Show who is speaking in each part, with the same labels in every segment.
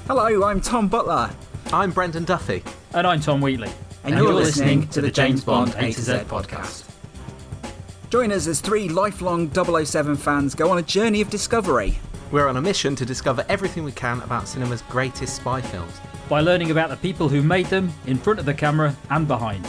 Speaker 1: Hello, I'm Tom Butler.
Speaker 2: I'm Brendan Duffy.
Speaker 3: And I'm Tom Wheatley.
Speaker 1: And you're listening to the James Bond A to Z podcast. Join us as three lifelong 007 fans go on a journey of discovery.
Speaker 2: We're on a mission to discover everything we can about cinema's greatest spy films.
Speaker 3: By learning about the people who made them, in front of the camera and behind.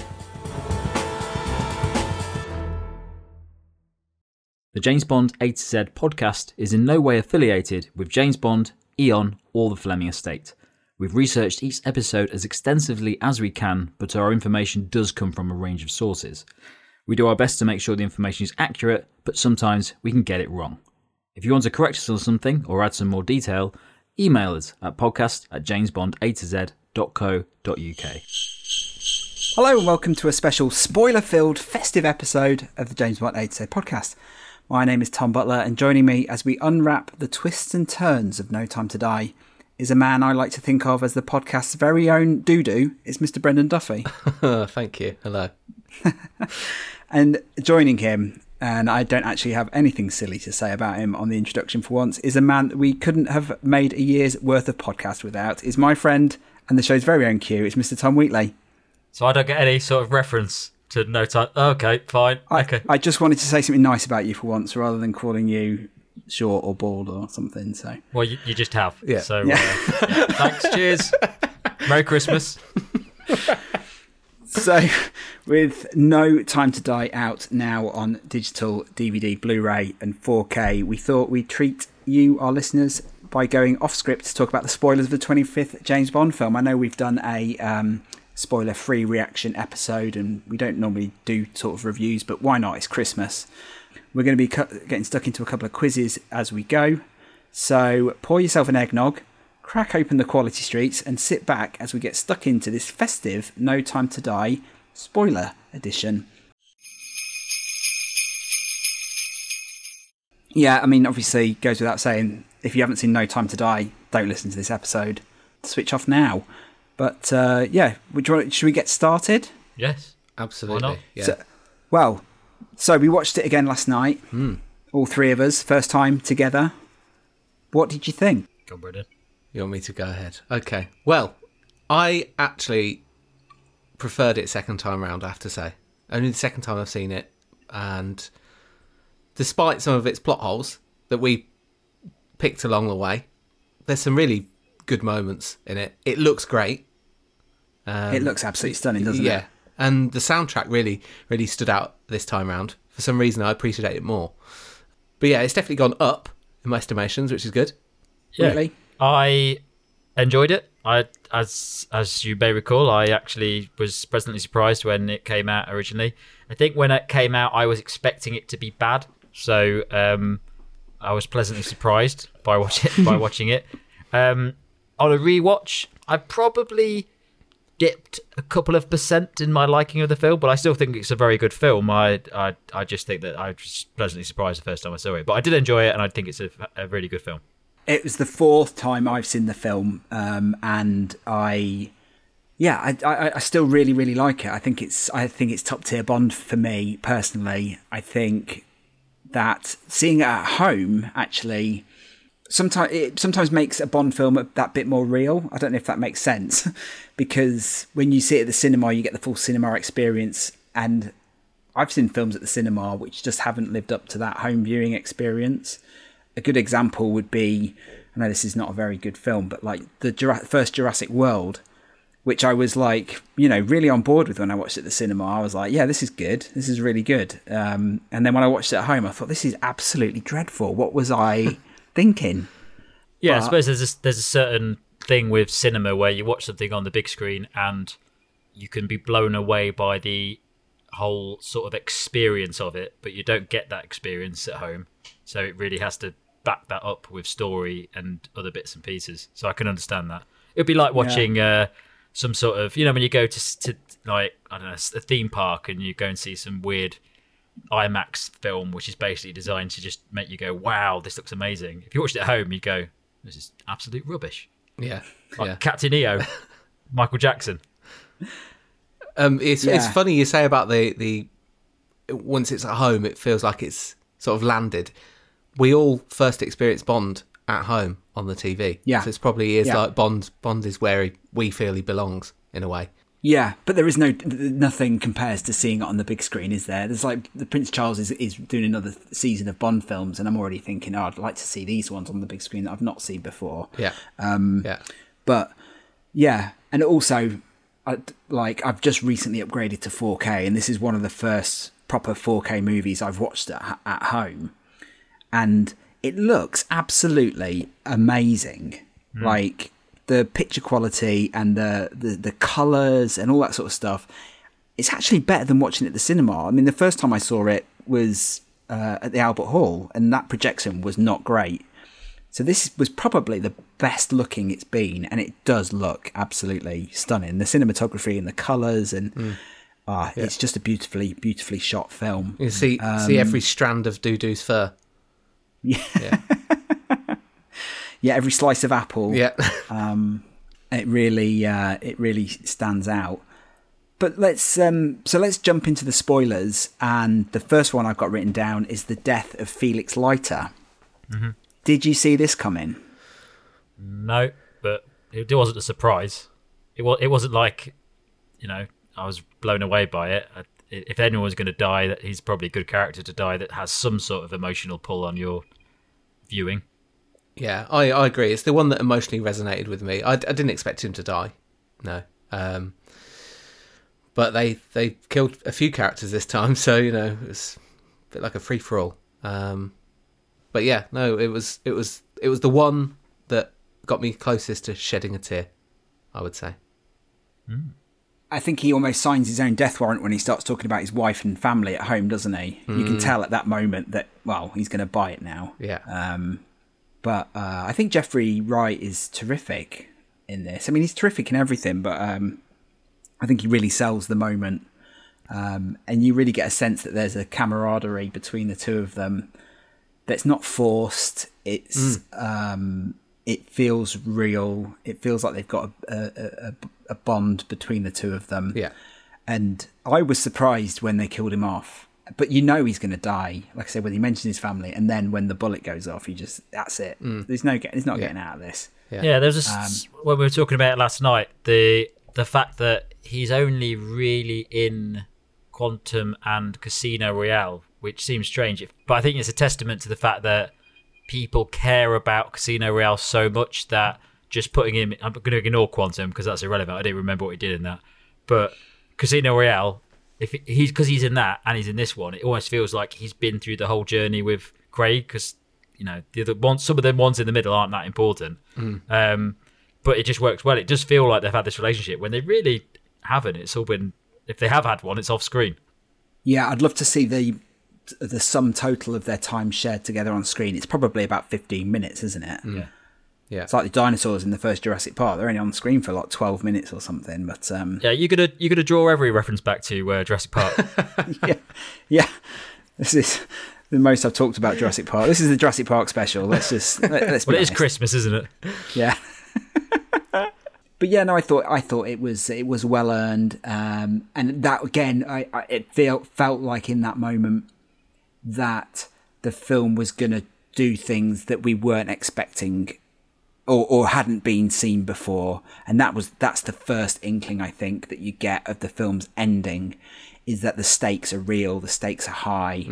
Speaker 3: The James Bond A to Z podcast is in no way affiliated with James Bond, Eon, or the Fleming estate. We've researched each episode as extensively as we can, but our information does come from a range of sources. We do our best to make sure the information is accurate, but sometimes we can get it wrong. If you want to correct us on something or add some more detail, email us at podcast@jamesbondatz.co.uk.
Speaker 1: Hello and welcome to a special spoiler-filled festive episode of the James Bond A to Z podcast. My name is Tom Butler, and joining me as we unwrap the twists and turns of No Time to Die is a man I like to think of as the podcast's very own doo-doo. It's Mr. Brendan Duffy.
Speaker 2: Thank you. Hello.
Speaker 1: And joining him, and I don't actually have anything silly to say about him on the introduction for once, is a man that we couldn't have made a year's worth of podcast without. Is my friend and the show's very own Q. It's Mr. Tom Wheatley.
Speaker 4: So I don't get any sort of reference to No Time. Okay, fine. Okay.
Speaker 1: I just wanted to say something nice about you for once, rather than calling you short or bald or something. So
Speaker 4: Well, you just have.
Speaker 2: Yeah.
Speaker 4: So thanks. Cheers. Merry Christmas.
Speaker 1: So, with No Time to Die out now on digital, DVD, Blu-ray and 4K, we thought we'd treat you, our listeners, by going off script to talk about the spoilers of the 25th James Bond film. I know we've done a spoiler-free reaction episode, and we don't normally do sort of reviews, but why not? It's Christmas. We're going to be getting stuck into a couple of quizzes as we go. So, pour yourself an eggnog, crack open the Quality Streets and sit back as we get stuck into this festive No Time to Die spoiler edition. Yeah, I mean, obviously, goes without saying, if you haven't seen No Time to Die, don't listen to this episode. Switch off now. But, yeah, should we get started?
Speaker 4: Yes.
Speaker 2: Absolutely.
Speaker 4: Why not?
Speaker 2: Yeah.
Speaker 1: So we watched it again last night. All three of us, first time together. What did you think?
Speaker 4: Go on, Brendan.
Speaker 2: You want me to go ahead? Okay. Well, I actually preferred it second time round, I have to say. Only the second time I've seen it. And despite some of its plot holes that we picked along the way, there's some really good moments in it. It looks great.
Speaker 1: It looks absolutely stunning, doesn't it?
Speaker 2: Yeah. And the soundtrack really, really stood out this time round. For some reason, I appreciate it more. But yeah, it's definitely gone up in my estimations, which is good.
Speaker 4: Yeah.
Speaker 1: Really?
Speaker 4: I enjoyed it. As you may recall, I actually was pleasantly surprised when it came out originally. I think when it came out, I was expecting it to be bad. So I was pleasantly surprised by watching it. On a rewatch, I probably dipped a couple of % in my liking of the film, but I still think it's a very good film. I just think that I was pleasantly surprised the first time I saw it, but I did enjoy it, and I think it's a really good film.
Speaker 1: It was the fourth time I've seen the film, and I still really, really like it. I think it's top tier Bond for me personally. I think that seeing it at home actually sometimes makes a Bond film that bit more real. I don't know if that makes sense, because when you see it at the cinema, you get the full cinema experience, and I've seen films at the cinema which just haven't lived up to that home viewing experience. A good example would be, I know this is not a very good film, but like the first Jurassic World, which I was like, really on board with when I watched it at the cinema. I was like, yeah, this is good. This is really good. And then when I watched it at home, I thought, this is absolutely dreadful. What was I thinking?
Speaker 4: Yeah, I suppose there's a certain thing with cinema where you watch something on the big screen and you can be blown away by the whole sort of experience of it, but you don't get that experience at home. So it really has to back that up with story and other bits and pieces. So I can understand that. It would be like watching some sort of, when you go to like, I don't know, a theme park and you go and see some weird IMAX film, which is basically designed to just make you go, wow, this looks amazing. If you watched it at home, you go, this is absolute rubbish.
Speaker 2: Yeah.
Speaker 4: Like Captain EO, Michael Jackson.
Speaker 2: It's funny you say about the once it's at home, it feels like it's sort of landed. We all first experienced Bond at home on the TV.
Speaker 1: Yeah.
Speaker 2: So it's probably is
Speaker 1: Yeah.
Speaker 2: like Bond. Bond is where we feel he belongs in a way.
Speaker 1: Yeah, but there is nothing compares to seeing it on the big screen, is there? There's like the Prince Charles is doing another season of Bond films, and I'm already thinking, oh, I'd like to see these ones on the big screen that I've not seen before.
Speaker 2: Yeah. Yeah.
Speaker 1: But yeah, and also, I've just recently upgraded to 4K, and this is one of the first proper 4K movies I've watched at home, and it looks absolutely amazing. Like the picture quality and the colours and all that sort of stuff. It's actually better than watching it at the cinema. I mean, the first time I saw it was at the Albert Hall, and that projection was not great. So this was probably the best looking it's been, and it does look absolutely stunning. The cinematography and the colours, and it's just a beautifully, beautifully shot film.
Speaker 2: You see every strand of Dudu's fur.
Speaker 1: Yeah.
Speaker 2: Yeah.
Speaker 1: Yeah, every slice of apple.
Speaker 2: Yeah.
Speaker 1: It really stands out. But let's jump into the spoilers, and the first one I've got written down is the death of Felix Leiter.
Speaker 4: Mm-hmm.
Speaker 1: Did you see this coming?
Speaker 4: No, but it wasn't a surprise. It wasn't like, I was blown away by it. If anyone was going to die, that he's probably a good character to die that has some sort of emotional pull on your viewing.
Speaker 2: Yeah, I agree. It's the one that emotionally resonated with me. I didn't expect him to die. No. But they killed a few characters this time, so it was a bit like a free for all. But yeah, no, it was the one that got me closest to shedding a tear, I would say.
Speaker 1: I think he almost signs his own death warrant when he starts talking about his wife and family at home, doesn't he? You can tell at that moment that, well, he's going to buy it now.
Speaker 2: Yeah.
Speaker 1: But I think Jeffrey Wright is terrific in this. I mean, he's terrific in everything, but I think he really sells the moment. And you really get a sense that there's a camaraderie between the two of them that's not forced. It's it feels real. It feels like they've got a bond between the two of them.
Speaker 2: Yeah.
Speaker 1: And I was surprised when they killed him off. But he's going to die. Like I said, when he mentions his family, and then when the bullet goes off, that's it. There's not getting out of this.
Speaker 4: Yeah, there's when we were talking about it last night, the fact that he's only really in Quantum and Casino Royale, which seems strange, but I think it's a testament to the fact that people care about Casino Royale so much that just putting him, I'm going to ignore Quantum because that's irrelevant. I didn't remember what he did in that, but Casino Royale, because he's in that and he's in this one, it almost feels like he's been through the whole journey with Craig, because the other ones, some of the ones in the middle aren't that important. But it just works well. It does feel like they've had this relationship when they really haven't. It's all been, if they have had one, it's off screen.
Speaker 1: Yeah, I'd love to see the sum total of their time shared together on screen. It's probably about 15 minutes, isn't it?
Speaker 2: Yeah.
Speaker 1: It's like the dinosaurs in the first Jurassic Park. They're only on screen for like 12 minutes or something. But
Speaker 4: yeah, you're gonna draw every reference back to Jurassic Park.
Speaker 1: yeah. This is the most I've talked about Jurassic Park. This is the Jurassic Park special. Let's be
Speaker 4: honest.
Speaker 1: It
Speaker 4: is Christmas, isn't it?
Speaker 1: Yeah. But yeah, no, I thought it was well earned, and that again, it felt like in that moment that the film was going to do things that we weren't expecting. Or hadn't been seen before, and that's the first inkling I think that you get of the film's ending, is that the stakes are real, the stakes are high.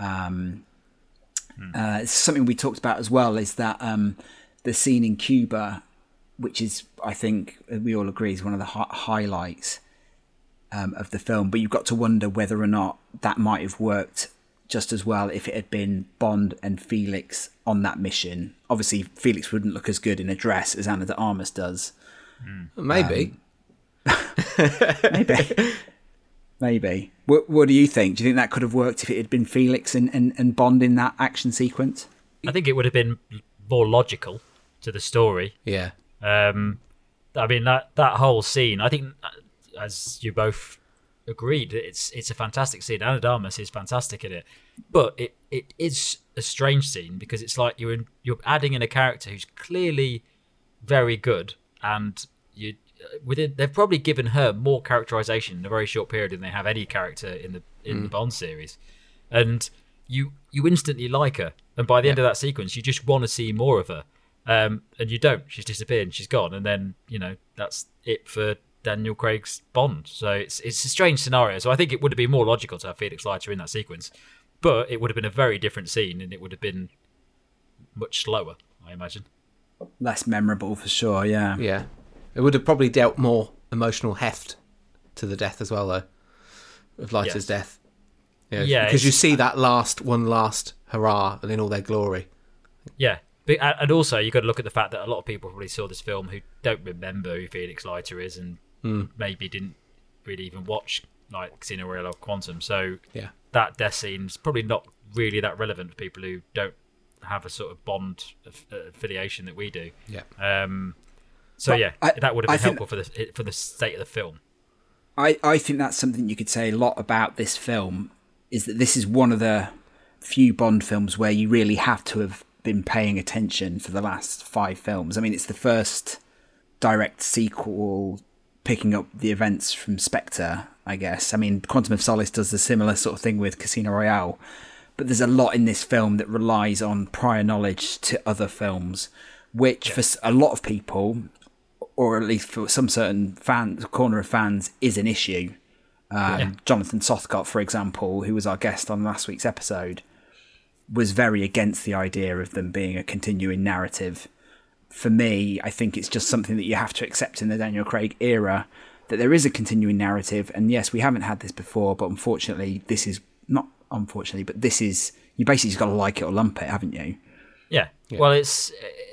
Speaker 1: Something we talked about as well is that the scene in Cuba, which is, I think we all agree, is one of the highlights of the film. But you've got to wonder whether or not that might have worked just as well if it had been Bond and Felix on that mission. Obviously, Felix wouldn't look as good in a dress as Ana de Armas does.
Speaker 2: Maybe.
Speaker 1: Maybe. What do you think? Do you think that could have worked if it had been Felix and Bond in that action sequence?
Speaker 4: I think it would have been more logical to the story.
Speaker 2: Yeah.
Speaker 4: I mean, that whole scene, I think, as you both agreed, it's a fantastic scene. Ana de Armas is fantastic in it, but it is a strange scene because it's like you're adding in a character who's clearly very good, and they've probably given her more characterization in a very short period than they have any character in the Bond series, and you instantly like her, and by the end of that sequence, you just want to see more of her. And you don't. She's disappeared and she's gone. And then, that's it for Daniel Craig's Bond. So it's a strange scenario. So I think it would have been more logical to have Felix Leiter in that sequence. But it would have been a very different scene and it would have been much slower, I imagine.
Speaker 1: Less memorable for sure, yeah.
Speaker 2: Yeah. It would have probably dealt more emotional heft to the death as well, though, of Leiter's death. Yeah, because you see that last hurrah and in all their glory.
Speaker 4: Yeah. And also, you've got to look at the fact that a lot of people probably saw this film who don't remember who Felix Leiter is and maybe didn't really even watch like Casino Royale or Quantum. So that death scene's probably not really that relevant for people who don't have a sort of Bond affiliation that we do.
Speaker 2: Yeah.
Speaker 4: That would have been helpful for the state of the film.
Speaker 1: I think that's something you could say a lot about this film, is that this is one of the few Bond films where you really have to have been paying attention for the last 5 films. I mean, it's the first direct sequel picking up the events from Spectre, I guess. I mean, Quantum of Solace does a similar sort of thing with Casino Royale, but there's a lot in this film that relies on prior knowledge to other films, which for a lot of people, or at least for some certain corner of fans, is an issue. Jonathan Sothcott, for example, who was our guest on last week's episode, was very against the idea of them being a continuing narrative. For me, I think it's just something that you have to accept in the Daniel Craig era, that there is a continuing narrative. And yes, we haven't had this before, but unfortunately, this is not unfortunately, but this is, you basically just got to like it or lump it, haven't you?
Speaker 4: Yeah. Well, it's,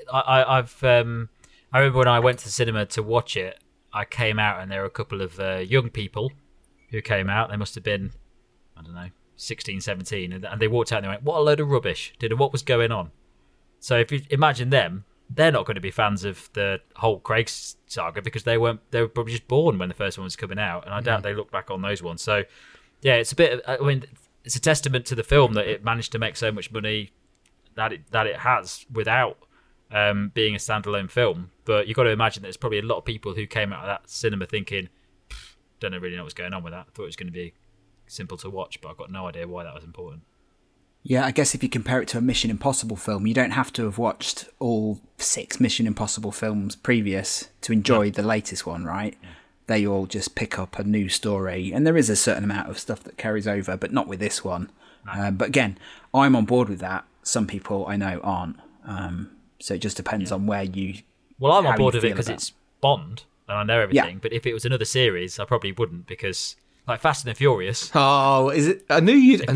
Speaker 4: I remember when I went to the cinema to watch it, I came out and there were a couple of young people who came out. They must have been, I don't know, 16, 17, and they walked out and they went, what a load of rubbish. What was going on? So if you imagine them, they're not going to be fans of the whole Craig saga because they were probably just born when the first one was coming out, and I doubt they look back on those ones. So yeah, it's a bit, I mean, it's a testament to the film that it managed to make so much money that it has without being a standalone film. But you've got to imagine that there's probably a lot of people who came out of that cinema thinking, don't really know what's going on with that. I thought it was going to be simple to watch, but I've got no idea why that was important.
Speaker 1: Yeah, I guess if you compare it to a Mission Impossible film, you don't have to have watched all 6 Mission Impossible films previous to enjoy the latest one, right? Yeah. They all just pick up a new story, and there is a certain amount of stuff that carries over, but not with this one. No. But again, I'm on board with that. Some people I know aren't. So it just depends on where you...
Speaker 4: Well, I'm on board with it because it's Bond, and I know everything, but if it was another series, I probably wouldn't, because... Like Fast and the Furious.
Speaker 2: Oh, is it? I knew it.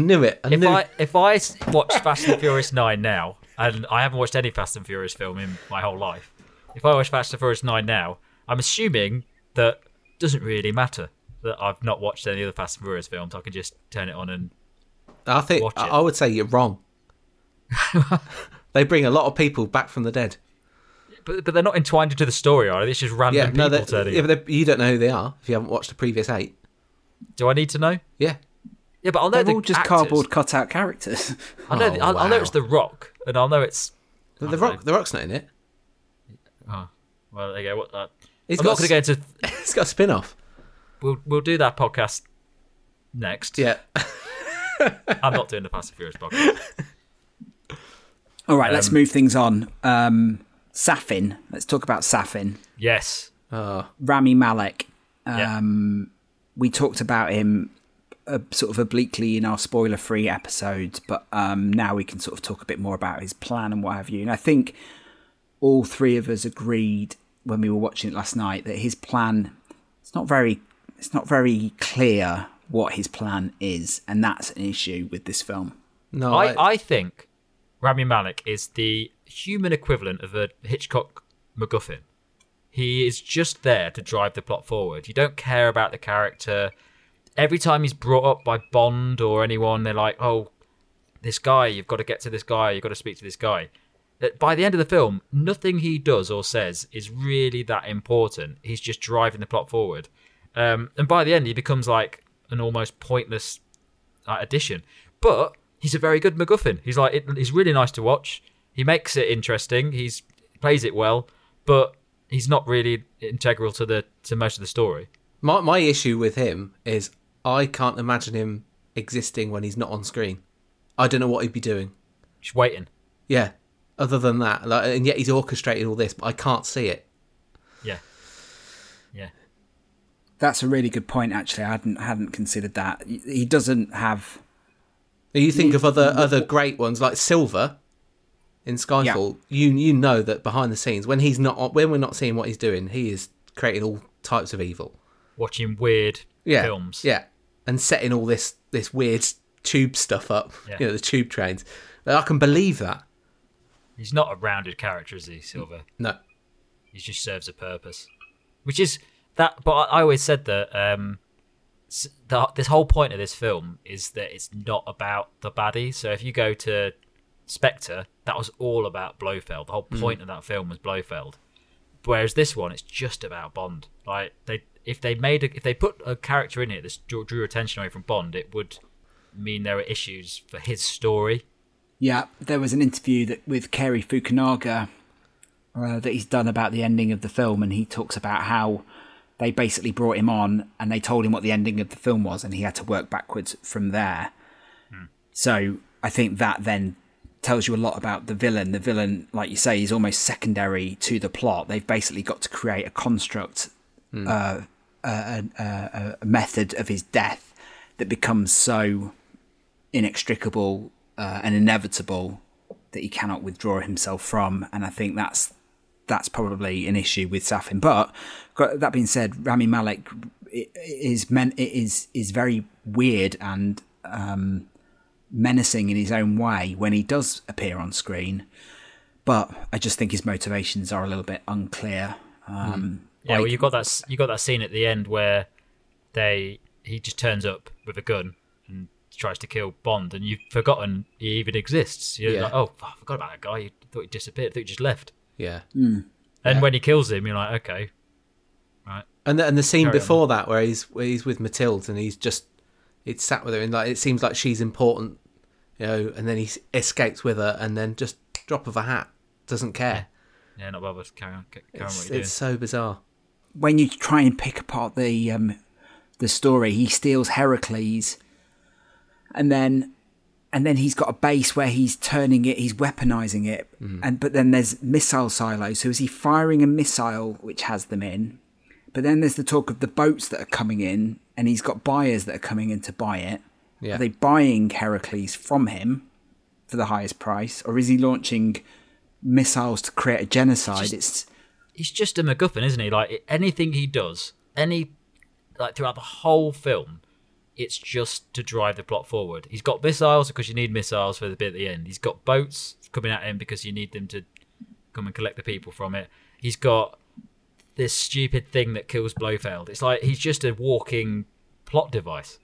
Speaker 4: If I watched Fast and the Furious 9 now, and I haven't watched any Fast and Furious film in my whole life, if I watch Fast and Furious 9 now, I'm assuming that it doesn't really matter that I've not watched any other Fast and Furious films. I can just turn it on and watch it.
Speaker 2: I would say you're wrong. They bring a lot of people back from the dead.
Speaker 4: But they're not entwined into the story, are they? It's just random people turning up.
Speaker 2: But you don't know who they are if you haven't watched the previous 8.
Speaker 4: Do I need to know?
Speaker 2: Yeah.
Speaker 4: Yeah, but I'll know
Speaker 1: they're all just cardboard cutout characters.
Speaker 4: I'll know it's The Rock, and I'll know it's...
Speaker 2: The Rock's not in it.
Speaker 4: Oh, well, there you go. I'm
Speaker 2: not
Speaker 4: going to go into...
Speaker 2: It's got a spin-off.
Speaker 4: We'll do that podcast next.
Speaker 2: Yeah.
Speaker 4: I'm not doing the Fast and Furious podcast.
Speaker 1: All right, let's move things on. Safin. Let's talk about Safin.
Speaker 4: Yes.
Speaker 1: Rami Malek. We talked about him sort of obliquely in our spoiler-free episodes, but now we can sort of talk a bit more about his plan and what have you. And I think all 3 of us agreed when we were watching it last night that his plan, it's not very clear what his plan is, and that's an issue with this film.
Speaker 2: No,
Speaker 4: I think Rami Malek is the human equivalent of a Hitchcock MacGuffin. He is just there to drive the plot forward. You don't care about the character. Every time he's brought up by Bond or anyone, they're like, oh, this guy, you've got to get to this guy, you've got to speak to this guy. By the end of the film, nothing he does or says is really that important. He's just driving the plot forward. And by the end, he becomes like an almost pointless addition. But he's a very good MacGuffin. He's really nice to watch. He makes it interesting. He plays it well, but he's not really integral to most of the story.
Speaker 2: My issue with him is I can't imagine him existing when he's not on screen. I don't know what he'd be doing.
Speaker 4: Just waiting.
Speaker 2: Yeah. other than that. And yet he's orchestrated all this, but I can't see it.
Speaker 4: Yeah.
Speaker 1: That's a really good point, actually. I hadn't considered that. He doesn't have...
Speaker 2: You think of other great ones, like Silver in Skyfall. Yeah. You know that behind the scenes, when we're not seeing what he's doing, he is creating all types of evil.
Speaker 4: Watching weird films.
Speaker 2: Yeah, and setting all this weird tube stuff up, the tube trains. I can believe that.
Speaker 4: He's not a rounded character, is he, Silver?
Speaker 2: No.
Speaker 4: He just serves a purpose. Which is... that. But I always said that this whole point of this film is that it's not about the baddie. So if you go to Spectre, that was all about Blofeld. The whole point of that film was Blofeld. Whereas this one, it's just about Bond. Like if they put a character in it that drew attention away from Bond, it would mean there are issues for his story. Yeah,
Speaker 1: there was an interview with Cary Fukunaga that he's done about the ending of the film, and he talks about how they basically brought him on and they told him what the ending of the film was, and he had to work backwards from there. So I think that then tells you a lot about the villain. The villain, like you say, is almost secondary to the plot. They've basically got to create a construct, a method of his death that becomes so inextricable and inevitable that he cannot withdraw himself from. And I think that's probably an issue with Safin. But that being said, Rami Malek is very weird and menacing in his own way when he does appear on screen. But I just think his motivations are a little bit unclear.
Speaker 4: Well, you got that scene at the end where he just turns up with a gun and tries to kill Bond, and you've forgotten he even exists. You're like, oh, I forgot about that guy. You thought he disappeared. I thought he just left.
Speaker 2: Yeah.
Speaker 4: And when he kills him, you're like, okay, right.
Speaker 2: And the scene before that, where he's with Mathilde, and he's sat with her, and like it seems like she's important, and then he escapes with her, and then just drop of a hat, doesn't care.
Speaker 4: Yeah, not bothered. Carry on what you're doing.
Speaker 2: It's so bizarre.
Speaker 1: When you try and pick apart the story, he steals Heracles, and then he's got a base where he's turning it, he's weaponizing it, but then there's missile silos. So is he firing a missile which has them in? But then there's the talk of the boats that are coming in, and he's got buyers that are coming in to buy it. Yeah. Are they buying Heracles from him for the highest price, or is he launching missiles to create a genocide?
Speaker 4: He's just a MacGuffin, isn't he? Like anything he does, throughout the whole film, it's just to drive the plot forward. He's got missiles because you need missiles for the bit at the end. He's got boats coming at him because you need them to come and collect the people from it. He's got this stupid thing that kills Blofeld. It's like he's just a walking plot device.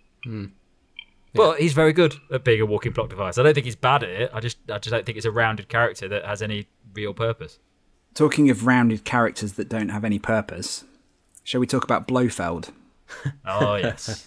Speaker 4: But he's very good at being a walking plot device. I don't think he's bad at it. I just don't think it's a rounded character that has any real purpose.
Speaker 1: Talking of rounded characters that don't have any purpose, shall we talk about Blofeld?
Speaker 4: Oh, yes.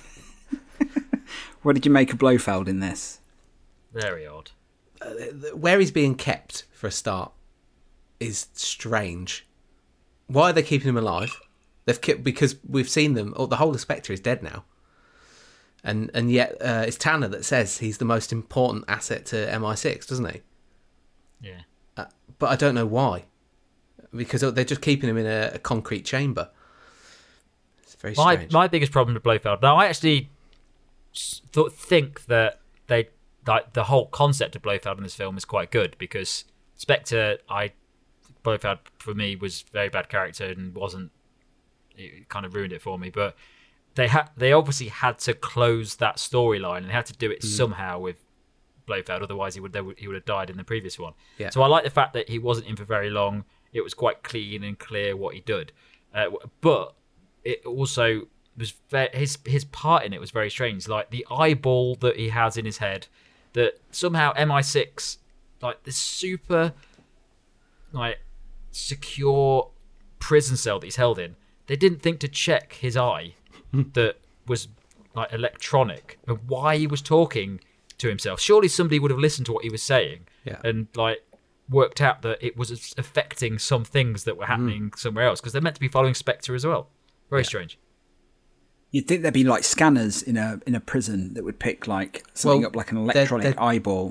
Speaker 1: What did you make of Blofeld in this?
Speaker 4: Very odd.
Speaker 2: Where he's being kept, for a start, is strange. Why are they keeping him alive? Because we've seen them. The whole of Spectre is dead now, and yet it's Tanner that says he's the most important asset to MI6, doesn't he?
Speaker 4: Yeah.
Speaker 2: But I don't know why. Because they're just keeping him in a concrete chamber. It's very strange.
Speaker 4: My biggest problem with Blofeld. Now, I actually think that the whole concept of Blofeld in this film is quite good, because Spectre, Blofeld for me was a very bad character and it kind of ruined it for me. But they obviously had to close that storyline, and they had to do it somehow with Blofeld, otherwise he would have died in the previous one. Yeah. So I like the fact that he wasn't in for very long. It was quite clean and clear what he did, but it also was his part in it was very strange. Like the eyeball that he has in his head, that somehow MI6, like this super like secure prison cell that he's held in, they didn't think to check his eye that was like electronic, and why he was talking to himself. Surely somebody would have listened to what he was saying and like worked out that it was affecting some things that were happening somewhere else, because they're meant to be following Spectre as well. Very strange.
Speaker 1: You'd think there'd be like scanners in a prison that would pick like something up like an electronic eyeball.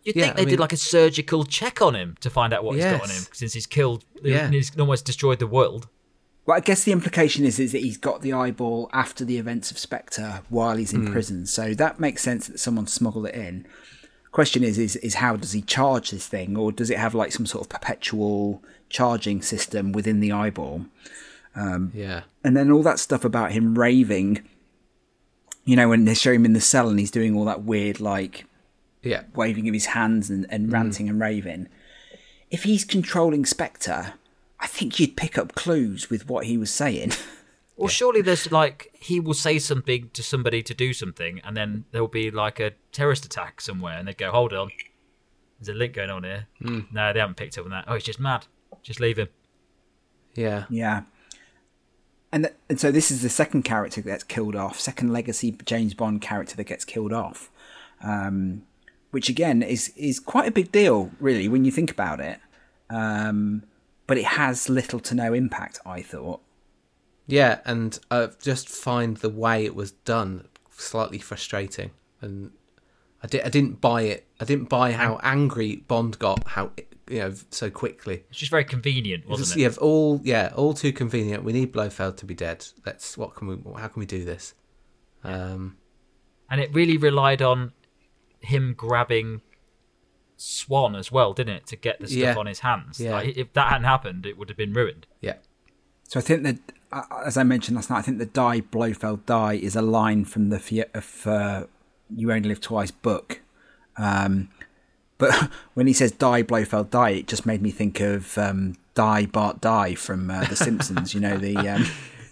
Speaker 4: You'd think they did like a surgical check on him to find out what he's got on him, since he's killed, he's almost destroyed the world.
Speaker 1: Well, I guess the implication is that he's got the eyeball after the events of Spectre while he's in prison. So that makes sense that someone smuggled it in. Question is how does he charge this thing? Or does it have like some sort of perpetual charging system within the eyeball? And then all that stuff about him raving, you know, when they show him in the cell and he's doing all that weird, like, waving of his hands and ranting and raving. If he's controlling Spectre, I think you'd pick up clues with what he was saying.
Speaker 4: Well, surely there's like, he will say something to somebody to do something, and then there'll be like a terrorist attack somewhere, and they go, hold on, there's a link going on here. No, they haven't picked up on that. Oh, he's just mad. Just leave him.
Speaker 1: Yeah. And so this is the second character that gets killed off, second legacy James Bond character that gets killed off, which again is quite a big deal, really, when you think about it. But it has little to no impact, I thought.
Speaker 2: Yeah, and I just find the way it was done slightly frustrating, and I didn't buy it. I didn't buy how angry Bond got, so quickly.
Speaker 4: It's just very convenient, wasn't it?
Speaker 2: All too convenient. We need Blofeld to be dead. How can we do this?
Speaker 4: And it really relied on him grabbing Swan as well, didn't it, to get the stuff on his hands? Like, if that hadn't happened, it would have been ruined.
Speaker 1: So I think that, as I mentioned last night, I think the "Die Blofeld Die" is a line from the "You Only Live Twice" book. But when he says "Die Blofeld Die," it just made me think of "Die Bart Die" from The Simpsons. You know, the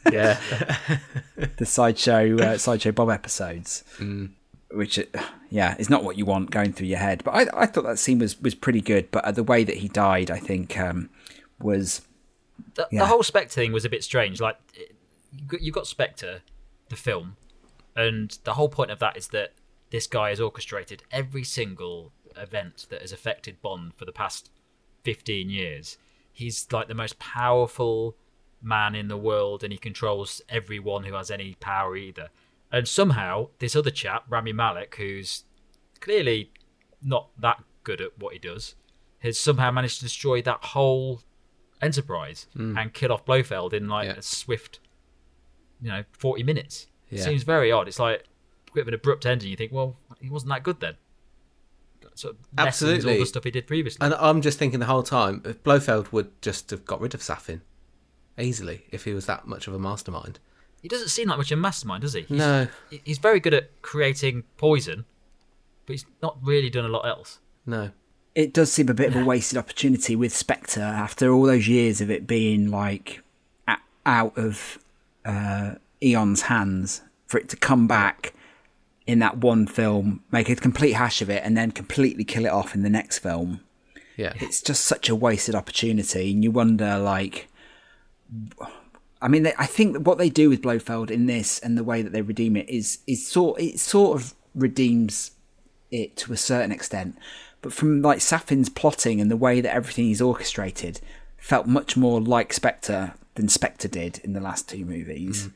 Speaker 1: the sideshow Bob episodes. Which, is not what you want going through your head. But I thought that scene was pretty good. But the way that he died, I think, was...
Speaker 4: The whole Spectre thing was a bit strange. Like, you've got Spectre, the film, and the whole point of that is that this guy has orchestrated every single event that has affected Bond for the past 15 years. He's like the most powerful man in the world, and he controls everyone who has any power either. And somehow, this other chap, Rami Malek, who's clearly not that good at what he does, has somehow managed to destroy that whole enterprise and kill off Blofeld in a swift, 40 minutes. It seems very odd. It's like a bit of an abrupt ending. You think, well, he wasn't that good then. So
Speaker 2: absolutely,
Speaker 4: all the stuff he did previously.
Speaker 2: And I'm just thinking the whole time, if Blofeld would just have got rid of Safin easily if he was that much of a mastermind.
Speaker 4: He doesn't seem like much of a mastermind, does he?
Speaker 2: No.
Speaker 4: He's very good at creating poison, but he's not really done a lot else.
Speaker 2: No.
Speaker 1: It does seem a bit of a wasted opportunity with Spectre after all those years of it being like out of Eon's hands, for it to come back in that one film, make a complete hash of it, and then completely kill it off in the next film.
Speaker 2: Yeah.
Speaker 1: It's just such a wasted opportunity, and you wonder, like... I mean, I think that what they do with Blofeld in this and the way that they redeem it it sort of redeems it to a certain extent. But from like Safin's plotting and the way that everything is orchestrated, felt much more like Spectre than Spectre did in the last two movies.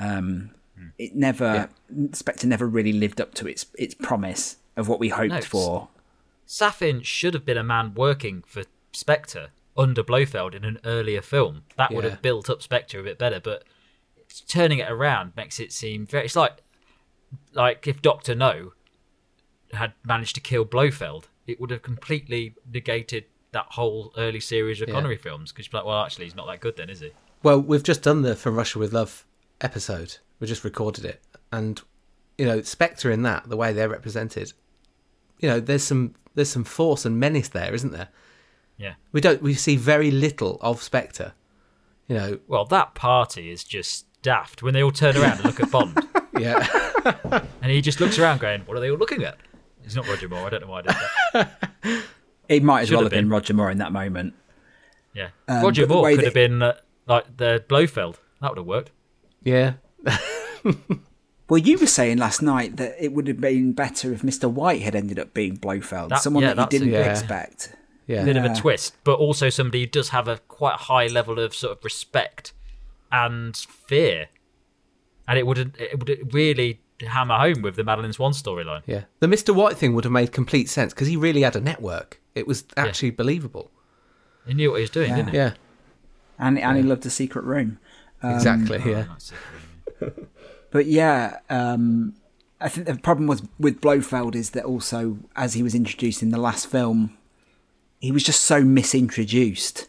Speaker 1: Spectre never really lived up to its promise of what we hoped for.
Speaker 4: Safin should have been a man working for Spectre under Blofeld in an earlier film. That would have built up Spectre a bit better, but turning it around makes it seem very... It's like if Dr. No had managed to kill Blofeld, it would have completely negated that whole early series of Connery films, because you're like, well, actually, he's not that good then, is he?
Speaker 2: Well, we've just done the From Russia With Love episode. We just recorded it. And, Spectre in that, the way they're represented, there's some force and menace there, isn't there?
Speaker 4: Yeah.
Speaker 2: We see very little of Spectre.
Speaker 4: Well, that party is just daft when they all turn around and look at Bond.
Speaker 2: Yeah.
Speaker 4: And he just looks around going, what are they all looking at? It's not Roger Moore. I don't know why I did that.
Speaker 1: It might as well have been Roger Moore in that moment.
Speaker 4: Yeah. Roger Moore could have been like the Blofeld. That would have worked.
Speaker 2: Yeah.
Speaker 1: Well, you were saying last night that it would have been better if Mr. White had ended up being Blofeld, someone that you didn't expect.
Speaker 2: Yeah.
Speaker 4: Bit of a twist, but also somebody who does have a quite high level of sort of respect and fear. And it would really hammer home with the Madeline Swan storyline.
Speaker 2: Yeah. The Mr. White thing would have made complete sense because he really had a network. It was actually believable.
Speaker 4: He knew what he was doing, didn't he?
Speaker 2: Yeah.
Speaker 1: And he loved a secret room.
Speaker 2: Exactly, yeah.
Speaker 1: But yeah, I think the problem was with Blofeld is that also, as he was introduced in the last film, he was just so misintroduced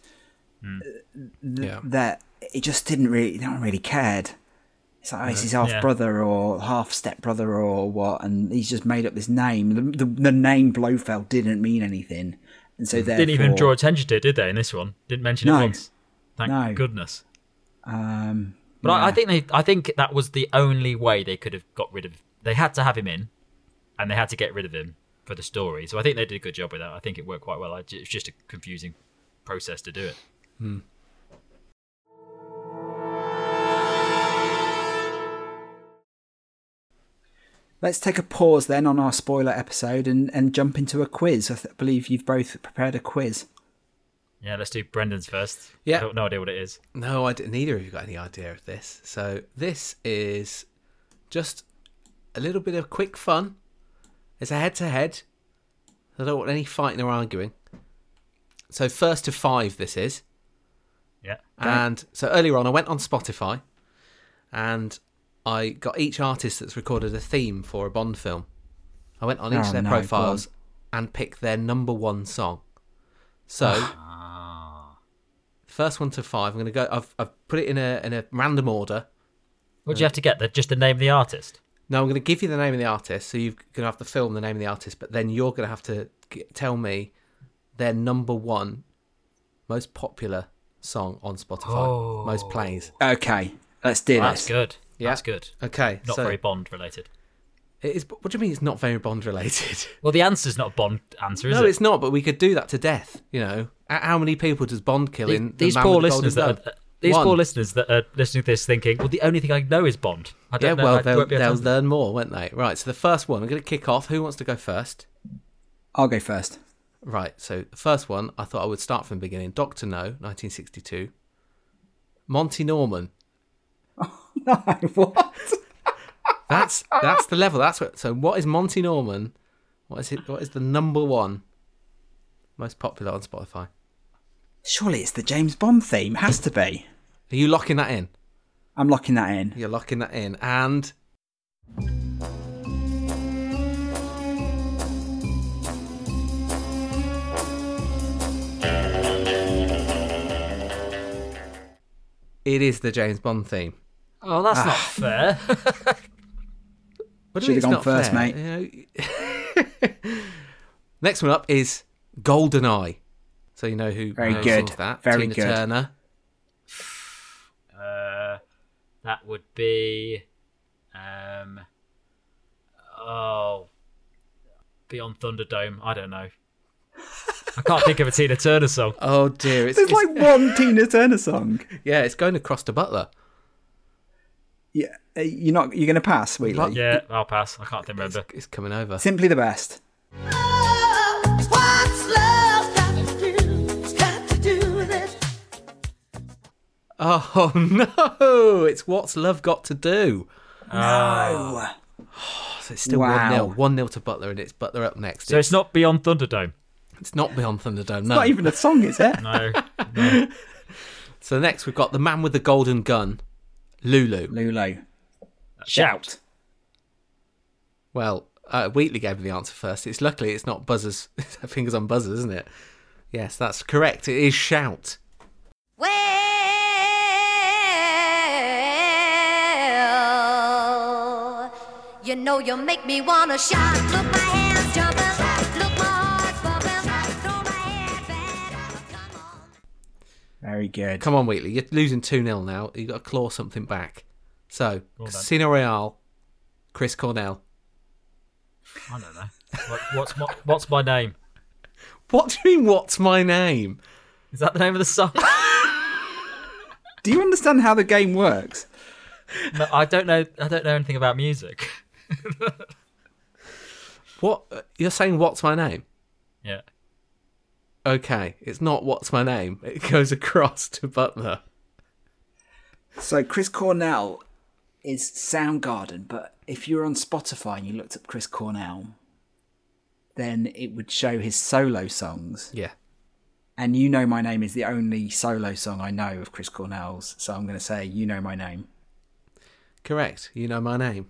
Speaker 1: that it just no one really cared. It's like, is his half brother or half step brother or what? And he's just made up this name. The name Blofeld didn't mean anything, and so therefore
Speaker 4: didn't even draw attention to it, did they? In this one, didn't mention it once. Thank goodness. But I think that was the only way they could have got rid of. They had to have him in, and they had to get rid of him for the story. So I think they did a good job with that. I think it worked quite well. It's just a confusing process to do it.
Speaker 1: Let's take a pause then on our spoiler episode and jump into a quiz. I believe you've both prepared a quiz.
Speaker 4: Yeah, let's do Brendan's first.
Speaker 2: Yeah.
Speaker 4: I don't no idea what it is.
Speaker 2: No, neither of you got any idea of this. So this is just a little bit of quick fun. It's a head-to-head. I don't want any fighting or arguing. So first to 5 this is.
Speaker 4: Yeah.
Speaker 2: And so earlier on I went on Spotify and I got each artist that's recorded a theme for a Bond film. I went on each of their profiles and picked their number 1 song. So first one to 5, I'm going to go. I've put it in a random order.
Speaker 4: What do you have to get? Just the name of the artist?
Speaker 2: No, I'm going to give you the name of the artist. So you're going to have to film the name of the artist, but then you're going to have to tell me their number 1 most popular song on Spotify, most plays.
Speaker 1: Okay, let's do this.
Speaker 4: That's good.
Speaker 2: Yeah.
Speaker 4: That's good.
Speaker 2: Okay,
Speaker 4: Not very Bond related.
Speaker 2: It is. What do you mean it's not very Bond related?
Speaker 4: Well, the answer's not a Bond answer, is it?
Speaker 2: No, it's not. But we could do that to death. You know, how many people does Bond kill in
Speaker 4: these
Speaker 2: The Man
Speaker 4: poor
Speaker 2: with the
Speaker 4: listeners
Speaker 2: Golden
Speaker 4: that
Speaker 2: Gun?
Speaker 4: these
Speaker 2: One.
Speaker 4: poor listeners that are listening to this thinking, well, the only thing I know is Bond. I don't know.
Speaker 2: Well,
Speaker 4: I won't be able
Speaker 2: they'll
Speaker 4: to-
Speaker 2: learn more, won't they? Right. So the first one, I'm going to kick off. Who wants to go first?
Speaker 1: I'll go first.
Speaker 2: Right. So the first one, I thought I would start from the beginning. Dr. No, 1962. Monty Norman.
Speaker 1: No, what?
Speaker 2: That's the level. That's what. So what is Monty Norman? What is it? What is the number 1 most popular on Spotify?
Speaker 1: Surely it's the James Bond theme. Has to be.
Speaker 2: Are you locking that in?
Speaker 1: I'm locking that in.
Speaker 2: You're locking that in, and it is the James Bond theme.
Speaker 4: Oh, that's not fair.
Speaker 2: What do you
Speaker 1: Should
Speaker 2: mean
Speaker 1: have
Speaker 2: it's
Speaker 1: gone
Speaker 2: not
Speaker 1: first,
Speaker 2: fair?
Speaker 1: mate.
Speaker 2: You know- Next one up is GoldenEye. So you know who
Speaker 1: Very
Speaker 2: sings
Speaker 1: good.
Speaker 2: that?
Speaker 1: Very
Speaker 2: Tina
Speaker 1: good.
Speaker 2: Turner.
Speaker 4: That would be, Beyond Thunderdome. I don't know. I can't think of a Tina Turner song.
Speaker 2: Oh dear,
Speaker 1: There's like one Tina Turner song.
Speaker 2: yeah, it's going across to Butler.
Speaker 1: Yeah, you're going to pass, Wheatley.
Speaker 4: Yeah, I'll pass. I can't remember.
Speaker 2: It's coming over.
Speaker 1: Simply the best.
Speaker 5: What's love got to do? Got to do with it.
Speaker 2: Oh no! It's What's Love Got to Do?
Speaker 1: No.
Speaker 2: So it's still
Speaker 1: Wow.
Speaker 2: 1-0. 1-0 to Butler, and it's Butler up next.
Speaker 4: So it's not Beyond Thunderdome.
Speaker 2: It's not Beyond Thunderdome, no.
Speaker 1: Not even a song, is it?
Speaker 4: No.
Speaker 2: So next we've got The Man with the Golden Gun, Lulu.
Speaker 1: Lulu.
Speaker 4: Shout.
Speaker 2: Well, Wheatley gave me the answer first. Luckily it's not buzzers. Fingers on buzzers, isn't it? Yes, that's correct. It is Shout.
Speaker 5: Well, you know you make me wanna shout. Look, my hands jumping. Look, my heart's bumping. Throw my head back. Come on.
Speaker 1: Very good.
Speaker 2: Come on, Wheatley. You're losing 2-0 now. You've got to claw something back. So,
Speaker 4: Well done.
Speaker 2: Casino Royale, Chris Cornell.
Speaker 4: I don't know. What's my name?
Speaker 2: What do you mean, what's my name?
Speaker 4: Is that the name of the song?
Speaker 1: Do you understand how the game works?
Speaker 4: No, I don't know. I don't know anything about music.
Speaker 2: What? You're saying what's my name?
Speaker 4: Yeah.
Speaker 2: Okay, it's not what's my name. It goes across to Butler.
Speaker 1: So Chris Cornell is Soundgarden, but if you're on Spotify and you looked up Chris Cornell, then it would show his solo songs.
Speaker 2: Yeah.
Speaker 1: And You Know My Name is the only solo song I know of Chris Cornell's, so I'm going to say You Know My Name.
Speaker 2: Correct. You Know My Name.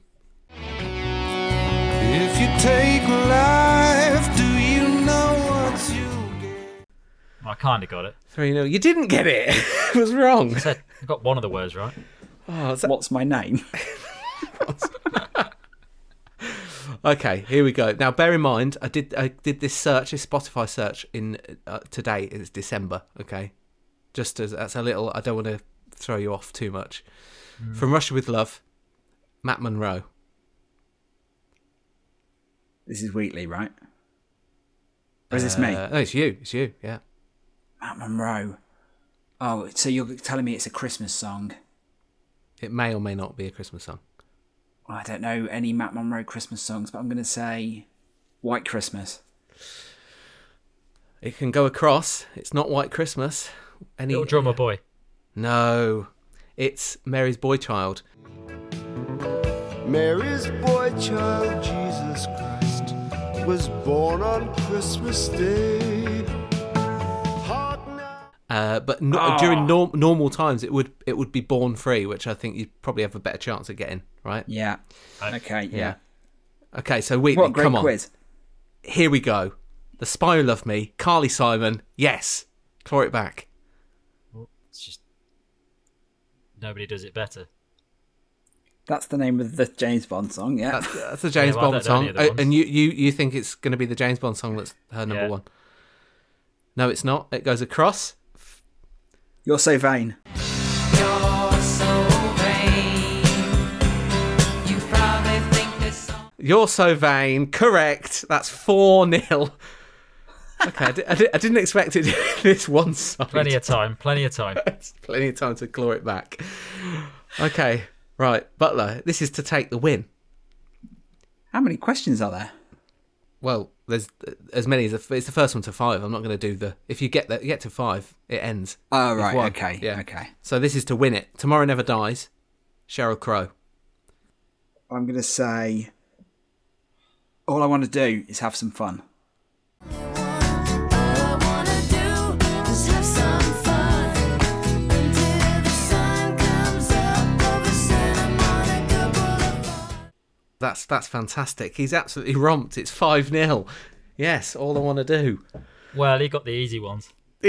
Speaker 6: If you take life, do you know what you get?
Speaker 4: I kind of got it.
Speaker 2: 3-0. You didn't get it. It was wrong.
Speaker 4: I got one of the words right.
Speaker 2: Oh, is that...
Speaker 1: What's my name?
Speaker 2: Okay, here we go. Now, bear in mind, I did this search, this Spotify search in today. It's December. Okay, just as that's a little. I don't want to throw you off too much. From Russia with Love, Matt Monro.
Speaker 1: This is Wheatley, right? Or is this me?
Speaker 2: No, it's you. It's you. Yeah.
Speaker 1: Matt Monro. Oh, so you're telling me it's a Christmas song?
Speaker 2: It may or may not be a Christmas song.
Speaker 1: I don't know any Matt Monro Christmas songs, but I'm going to say White Christmas.
Speaker 2: It can go across. It's not White Christmas.
Speaker 4: Little Drummer Boy.
Speaker 2: No, it's Mary's Boy Child.
Speaker 6: Mary's boy child, Jesus Christ, was born on Christmas Day.
Speaker 2: But during normal times, it would be Born Free, which I think you'd probably have a better chance of getting, right?
Speaker 1: Yeah. Okay, yeah.
Speaker 2: Okay, so Wheatley,
Speaker 1: What a great
Speaker 2: come on.
Speaker 1: quiz.
Speaker 2: Here we go. The Spy Who Loved Me, Carly Simon, yes. Claw it back.
Speaker 4: It's just nobody does it better.
Speaker 1: That's the name of the James Bond song, yeah.
Speaker 2: That's the James
Speaker 4: well, I
Speaker 2: Bond
Speaker 4: don't know
Speaker 2: song.
Speaker 4: any other ones.
Speaker 2: And you think it's going to be the James Bond song that's her number one. No, it's not. It goes across.
Speaker 1: You're So Vain.
Speaker 2: You're So Vain. Correct. That's 4-0. Okay, I didn't expect it this one side.
Speaker 4: Plenty of time.
Speaker 2: Plenty of time to claw it back. Okay, right. Butler, this is to take the win.
Speaker 1: How many questions are there?
Speaker 2: Well, there's as many as it's the first one to 5. I'm not going to do the. If you get to 5, it ends.
Speaker 1: Oh,
Speaker 2: You've
Speaker 1: right.
Speaker 2: won.
Speaker 1: Okay.
Speaker 2: Yeah.
Speaker 1: Okay.
Speaker 2: So this is to win it. Tomorrow Never Dies. Sheryl Crow.
Speaker 1: I'm going to say all I want to do is have some fun.
Speaker 2: That's fantastic. He's absolutely romped. It's 5-0. Yes, all I want to do.
Speaker 4: Well, he got the easy ones.
Speaker 2: You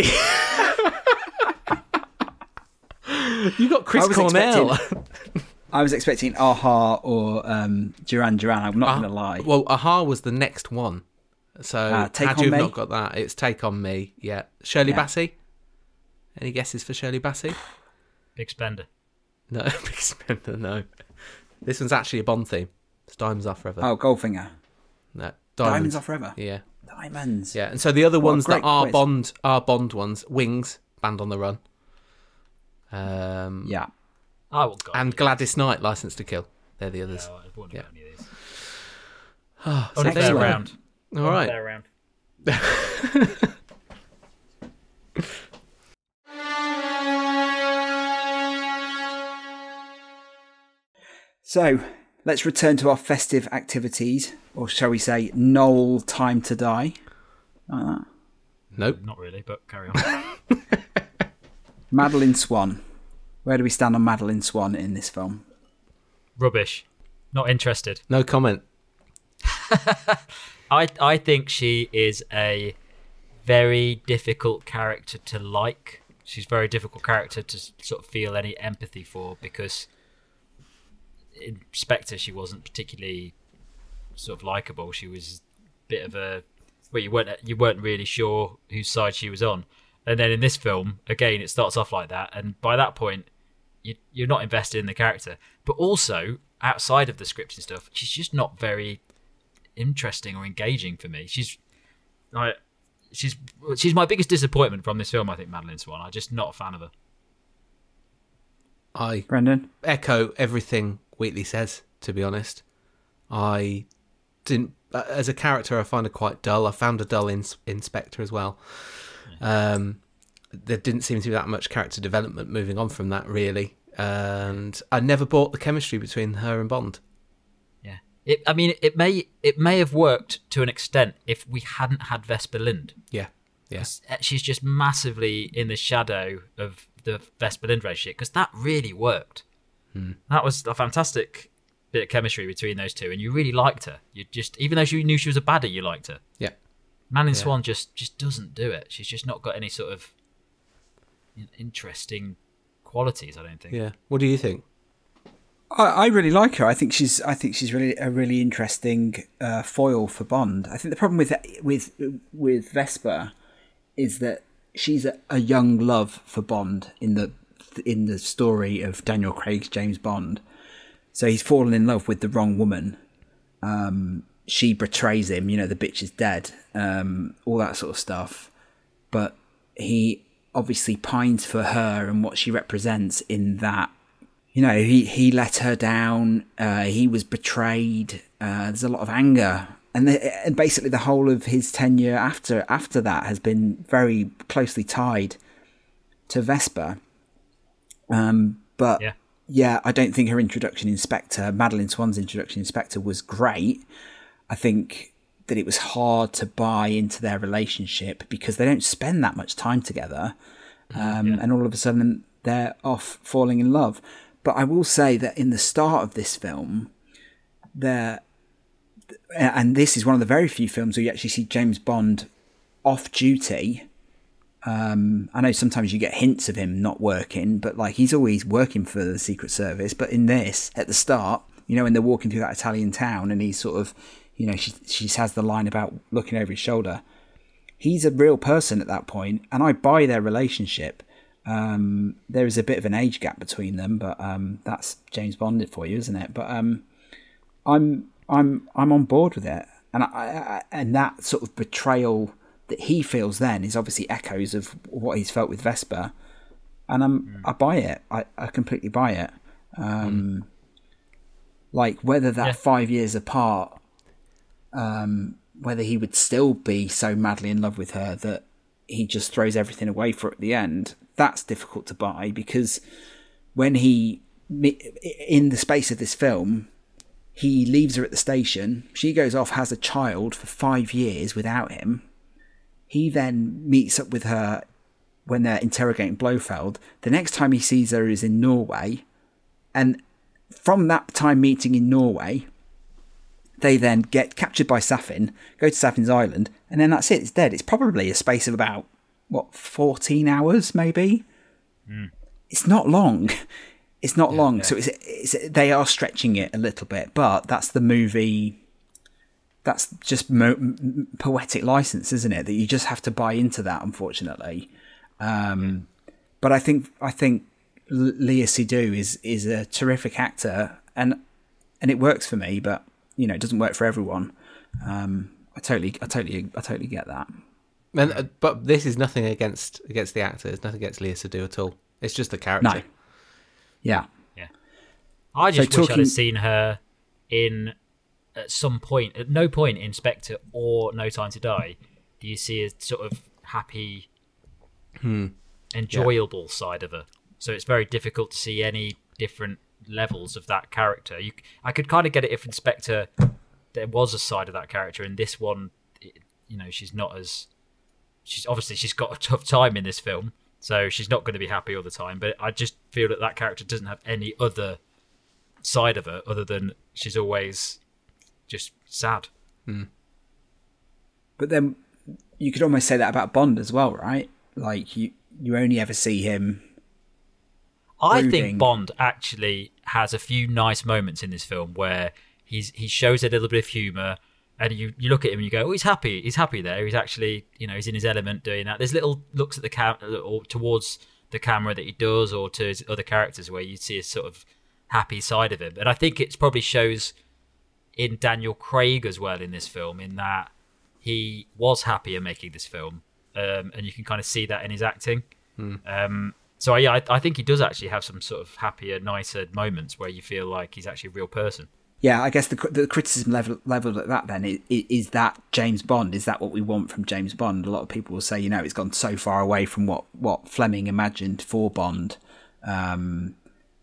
Speaker 2: got Chris Cornell.
Speaker 1: I was expecting Aha or Duran Duran. I'm not going to lie.
Speaker 2: Well, Aha was the next one. So
Speaker 1: Take
Speaker 2: had
Speaker 1: On
Speaker 2: you
Speaker 1: Me?
Speaker 2: not got that, it's Take On Me. Yeah. Shirley
Speaker 1: Yeah.
Speaker 2: Bassey? Any guesses for Shirley Bassey?
Speaker 4: Big spender.
Speaker 2: No, Big Spender, no. This one's actually a Bond theme. It's Diamonds Are Forever.
Speaker 1: Oh, Goldfinger.
Speaker 2: No,
Speaker 1: Diamonds Are Forever.
Speaker 2: Yeah.
Speaker 1: Diamonds.
Speaker 2: Yeah, and so the other
Speaker 1: What a
Speaker 2: ones that
Speaker 1: great
Speaker 2: are
Speaker 1: quiz.
Speaker 2: Bond ones, Wings, Band on the Run.
Speaker 1: Yeah.
Speaker 4: Oh, well, God.
Speaker 2: And Gladys Knight, License to Kill. They're the others.
Speaker 4: No, I wouldn't
Speaker 2: Yeah.
Speaker 4: know any of these.
Speaker 2: Oh, so
Speaker 4: Only
Speaker 2: there
Speaker 4: fair
Speaker 2: you go.
Speaker 4: round.
Speaker 2: All right.
Speaker 4: Fair round.
Speaker 1: So let's return to our festive activities, or shall we say, Noel Time to Die. Like that.
Speaker 2: Nope.
Speaker 4: Not really, but carry on.
Speaker 1: Madeline Swan. Where do we stand on Madeline Swan in this film?
Speaker 4: Rubbish. Not interested.
Speaker 2: No comment.
Speaker 4: I think she is a very difficult character to like. She's a very difficult character to sort of feel any empathy for, because in Spectre she wasn't particularly sort of likable. She was a bit of a... Well, you weren't really sure whose side she was on. And then in this film, again, it starts off like that, and by that point, you're not invested in the character. But also, outside of the scripts and stuff, she's just not very interesting or engaging for me. She's my biggest disappointment from this film, I think, Madeline Swan. I'm just not a fan of her.
Speaker 2: I
Speaker 1: Brendan?
Speaker 2: echo everything Wheatley says, to be honest. I didn't... As a character, I find her quite dull. I found her dull in Spectre as well. There didn't seem to be that much character development moving on from that, really. and I never bought the chemistry between her and Bond.
Speaker 4: Yeah. It may have worked to an extent if we hadn't had Vesper Lind.
Speaker 2: Yeah. Yeah.
Speaker 4: She's just massively in the shadow of the Vesper Lind relationship, because that really worked. That was a fantastic bit of chemistry between those two, and you really liked her. You just, even though you knew she was a baddie, you liked her.
Speaker 2: Yeah.
Speaker 4: Madeline Swan just doesn't do it. She's just not got any sort of interesting qualities, I don't think.
Speaker 2: Yeah. What do you think?
Speaker 1: I really like her. I think she's really a really interesting foil for Bond. I think the problem with Vesper is that she's a young love for Bond in the story of Daniel Craig's James Bond. So he's fallen in love with the wrong woman. She betrays him, the bitch is dead, all that sort of stuff. But he obviously pines for her and what she represents in that, he let her down, he was betrayed, there's a lot of anger. And basically the whole of his tenure after that has been very closely tied to Vesper. But I don't think her introduction in Spectre, Madeline Swan's introduction in Spectre, was great. I think that it was hard to buy into their relationship because they don't spend that much time together. And all of a sudden they're off falling in love. But I will say that in the start of this film, and this is one of the very few films where you actually see James Bond off duty. I know sometimes you get hints of him not working, but he's always working for the Secret Service. But in this, at the start, when they're walking through that Italian town and he's sort of, she has the line about looking over his shoulder. He's a real person at that point, and I buy their relationship. There is a bit of an age gap between them, but that's James Bond for you, isn't it? But I'm on board with it, and that sort of betrayal that he feels then is obviously echoes of what he's felt with Vesper, and I buy it. I completely buy it. Whether that 5 years apart, whether he would still be so madly in love with her that he just throws everything away for at the end, that's difficult to buy, because when in the space of this film, he leaves her at the station, she goes off, has a child for 5 years without him. He then meets up with her when they're interrogating Blofeld. The next time he sees her is in Norway. And from that time meeting in Norway, they then get captured by Safin, go to Safin's island, and then that's it, it's dead. It's probably a space of about, 14 hours maybe? It's not long. It's not long. Yeah. So they are stretching it a little bit, but that's the movie. That's just poetic license, isn't it? That you just have to buy into that, unfortunately. But I think Léa Seydoux is a terrific actor, and it works for me. But it doesn't work for everyone. I totally get that.
Speaker 2: But this is nothing against the actor. It's nothing against Léa Seydoux at all. It's just the character.
Speaker 1: No. Yeah.
Speaker 4: I just wish I'd have seen her at some point. At no point in Spectre or No Time to Die do you see a sort of happy, enjoyable side of her. So it's very difficult to see any different levels of that character. I could kind of get it if in Spectre there was a side of that character. In this one, she's not as... She's got a tough time in this film, so she's not going to be happy all the time. But I just feel that character doesn't have any other side of her other than she's always just sad.
Speaker 1: But then you could almost say that about Bond as well, right? You only ever see him brooding.
Speaker 4: I think Bond actually has a few nice moments in this film where he shows a little bit of humour, and you look at him and you go, oh, he's happy there. He's actually, he's in his element doing that. There's little looks at the camera or towards the camera that he does, or to his other characters, where you see a sort of happy side of him. And I think it probably shows in Daniel Craig as well in this film, in that he was happier making this film, and you can kind of see that in his acting. So yeah, I think he does actually have some sort of happier, nicer moments where you feel like he's actually a real person.
Speaker 1: Yeah, I guess the criticism level at that then is that James Bond, is that what we want from James Bond? A lot of people will say, it's gone so far away from what Fleming imagined for Bond,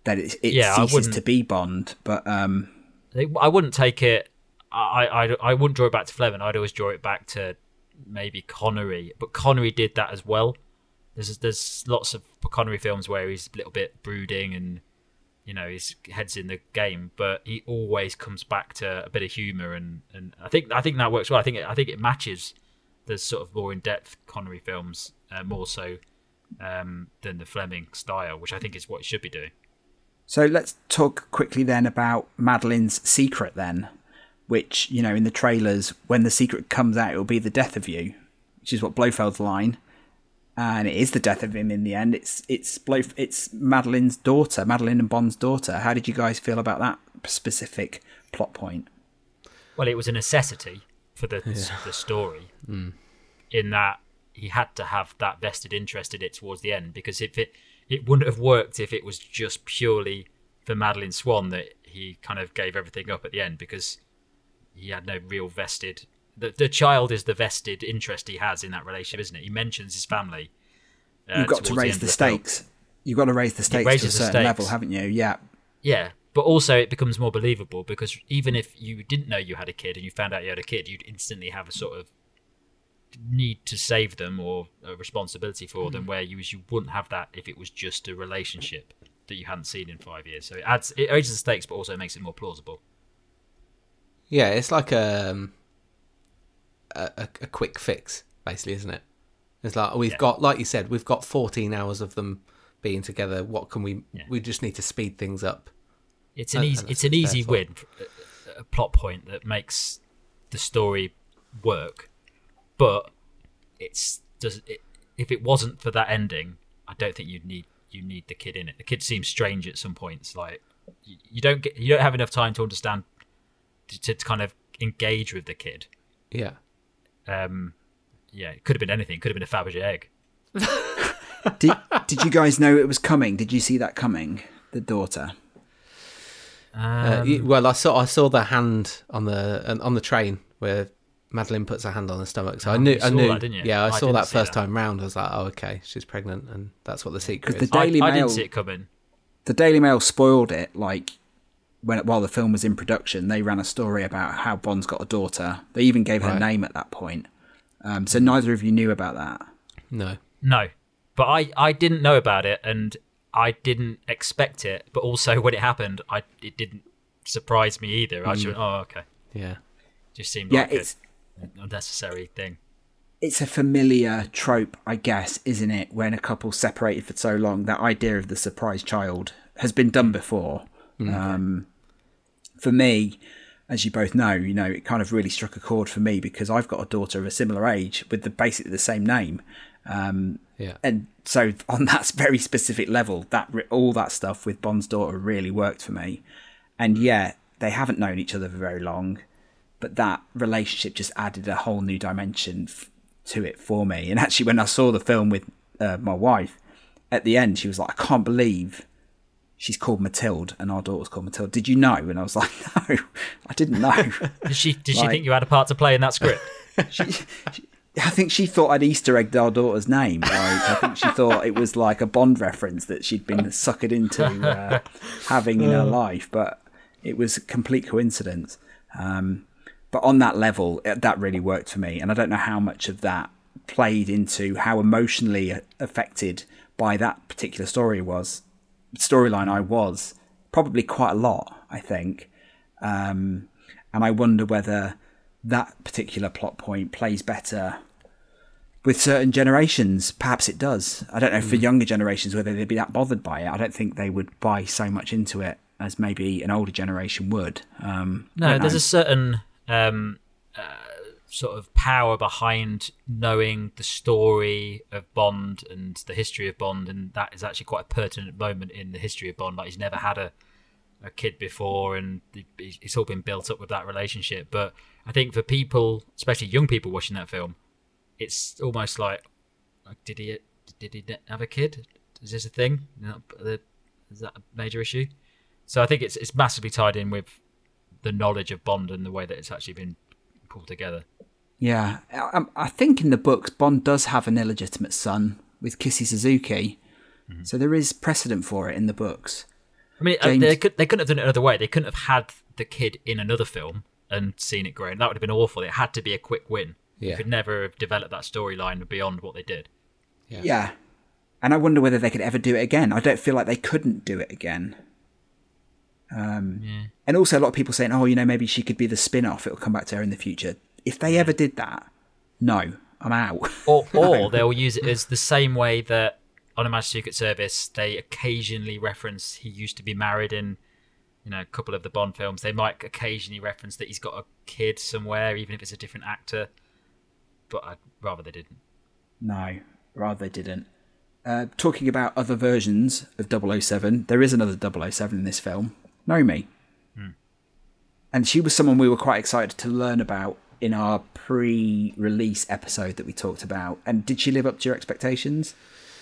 Speaker 1: that it
Speaker 4: Yeah, I
Speaker 1: ceases
Speaker 4: wouldn't-
Speaker 1: to be Bond. But
Speaker 4: I wouldn't take it. I wouldn't draw it back to Fleming. I'd always draw it back to maybe Connery, but Connery did that as well. There's lots of Connery films where he's a little bit brooding and his head's in the game, but he always comes back to a bit of humour, and I think that works well. I think it matches the sort of more in depth Connery films more so than the Fleming style, which I think is what it should be doing.
Speaker 1: so let's talk quickly then about Madeleine's secret then, which, in the trailers, when the secret comes out, it will be the death of you, which is what Blofeld's line. And it is the death of him in the end. It's Madeleine's daughter, Madeleine and Bond's daughter. How did you guys feel about that specific plot point?
Speaker 4: Well, it was a necessity for the story, in that he had to have that vested interest in it towards the end, because if it wouldn't have worked if it was just purely for Madeleine Swann that he kind of gave everything up at the end, because he had no real vested. The child is the vested interest he has in that relationship, isn't it? He mentions his family.
Speaker 1: You've got to raise the stakes. You've got to raise the stakes to a certain level, haven't you? Yeah.
Speaker 4: Yeah, but also it becomes more believable, because even if you didn't know you had a kid and you found out you had a kid, you'd instantly have a sort of need to save them or a responsibility for them, where you wouldn't have that if it was just a relationship that you hadn't seen in 5 years. So it raises the stakes, but also makes it more plausible.
Speaker 2: Yeah, it's like a quick fix, basically, isn't it? It's like we've got, like you said, we've got 14 hours of them being together. What can we? Yeah. We just need to speed things up.
Speaker 4: It's an easy win, a plot point that makes the story work. But if it wasn't for that ending, I don't think you need the kid in it. The kid seems strange at some points. Like you don't have enough time to understand to kind of engage with the kid.
Speaker 2: Yeah.
Speaker 4: It could have been anything. It could have been a Fabergé egg.
Speaker 1: Did you guys know it was coming? Did you see that coming? The daughter.
Speaker 2: Well, I saw the hand on the train where Madeleine puts her hand on her stomach. So I knew.
Speaker 4: That, didn't you?
Speaker 2: Yeah, I saw that first time round. I was like, oh, okay, she's pregnant, and that's what the secret is.
Speaker 1: I
Speaker 4: didn't see it coming.
Speaker 1: The Daily Mail spoiled it. Like while the film was in production, they ran a story about how Bond's got a daughter. They even gave her name at that point. So neither of you knew about that.
Speaker 2: No.
Speaker 4: But I didn't know about it, and I didn't expect it. But also, when it happened, it didn't surprise me either. I just went, oh, okay.
Speaker 2: Yeah.
Speaker 4: Just seemed like an unnecessary thing.
Speaker 1: It's a familiar trope, I guess, isn't it? When a couple's separated for so long, that idea of the surprise child has been done before. For me, as you both know, it kind of really struck a chord for me because I've got a daughter of a similar age with basically the same name. And so on that very specific level, all that stuff with Bond's daughter really worked for me. And yeah, they haven't known each other for very long, but that relationship just added a whole new dimension to it for me. And actually, when I saw the film with my wife, at the end, she was like, I can't believe she's called Mathilde and our daughter's called Mathilde. Did you know? And I was like, no, I didn't know.
Speaker 4: Did she think you had a part to play in that script?
Speaker 1: I think she thought I'd Easter egged our daughter's name. I think she thought it was like a Bond reference that she'd been suckered into having in her life, but it was a complete coincidence. But on that level, that really worked for me. And I don't know how much of that played into how emotionally affected by that particular storyline I was. Probably quite a lot, I think. And I wonder whether that particular plot point plays better with certain generations. Perhaps it does. I don't know for younger generations whether they'd be that bothered by it. I don't think they would buy so much into it as maybe an older generation would.
Speaker 4: No, there's a certain sort of power behind knowing the story of Bond and the history of Bond, and that is actually quite a pertinent moment in the history of Bond. Like, he's never had a kid before, and it's all been built up with that relationship. But I think for people, especially young people watching that film, it's almost like did he have a kid? Is this a thing? Is that a major issue? So I think it's massively tied in with the knowledge of Bond and the way that it's actually been pulled together.
Speaker 1: Yeah, I think in the books, Bond does have an illegitimate son with Kissy Suzuki, so there is precedent for it in the books.
Speaker 4: I mean,
Speaker 1: James-
Speaker 4: they couldn't have done it another way. They couldn't have had the kid in another film and seen it grow. That would have been awful. It had to be a quick win.
Speaker 2: Yeah.
Speaker 4: You could never have developed that storyline beyond what they did.
Speaker 1: Yeah. And I wonder whether they could ever do it again. I don't feel like they couldn't do it again. And also a lot of people saying, oh, maybe she could be the spin-off. It'll come back to her in the future. If they ever did that, no, I'm out.
Speaker 4: Or they'll use it as the same way that on a Master Secret Service, they occasionally reference he used to be married in, a couple of the Bond films. They might occasionally reference that he's got a kid somewhere, even if it's a different actor. But I'd rather they didn't.
Speaker 1: No, rather they didn't. Talking about other versions of 007, there is another 007 in this film, Nomi. And she was someone we were quite excited to learn about in our pre-release episode that we talked about. And did she live up to your expectations?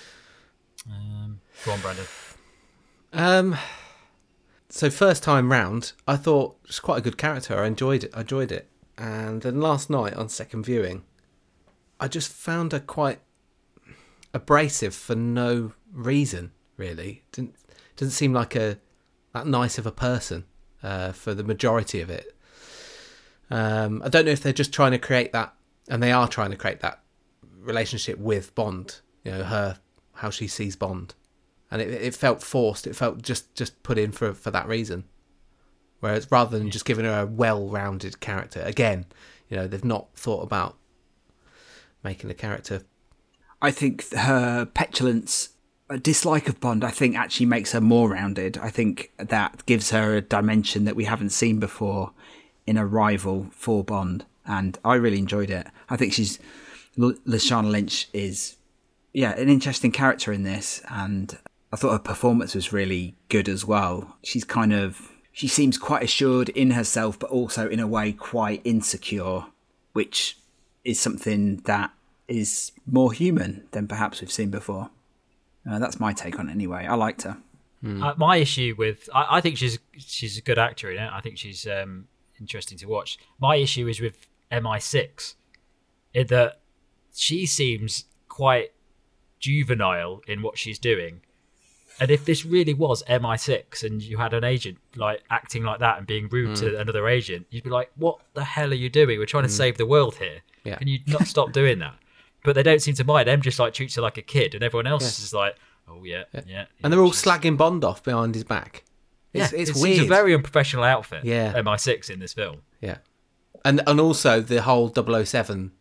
Speaker 4: Go on, Brandon.
Speaker 2: So first time round, I thought she's quite a good character. I enjoyed it. And then last night on second viewing, I just found her quite abrasive for no reason, really. Didn't seem like that nice of a person for the majority of it. I don't know if they're just trying to create that, and they are trying to create that relationship with Bond. How she sees Bond, and it felt forced. It felt just put in for that reason. Whereas rather than just giving her a well-rounded character, again, they've not thought about making the character.
Speaker 1: I think her petulance, dislike of Bond, I think actually makes her more rounded. I think that gives her a dimension that we haven't seen before in a rival for Bond, and I really enjoyed it. I think Lashana Lynch is, an interesting character in this, and I thought her performance was really good as well. She seems quite assured in herself, but also in a way quite insecure, which is something that is more human than perhaps we've seen before. That's my take on it anyway. I liked her.
Speaker 4: My issue with... I think she's a good actor in it. I think she's interesting to watch. My issue is with MI6, in that she seems quite juvenile in what she's doing. And if this really was MI6 and you had an agent acting like that and being rude to another agent, you'd be like, what the hell are you doing? We're trying to save the world here.
Speaker 2: Yeah.
Speaker 4: Can you not stop doing that? But they don't seem to mind. Them just treats her like a kid, and everyone else is like, oh yeah.
Speaker 2: And they're all slagging Bond off behind his back. It's weird.
Speaker 4: It's a very unprofessional outfit.
Speaker 2: Yeah.
Speaker 4: MI6 in this film.
Speaker 2: Yeah. And also the whole 007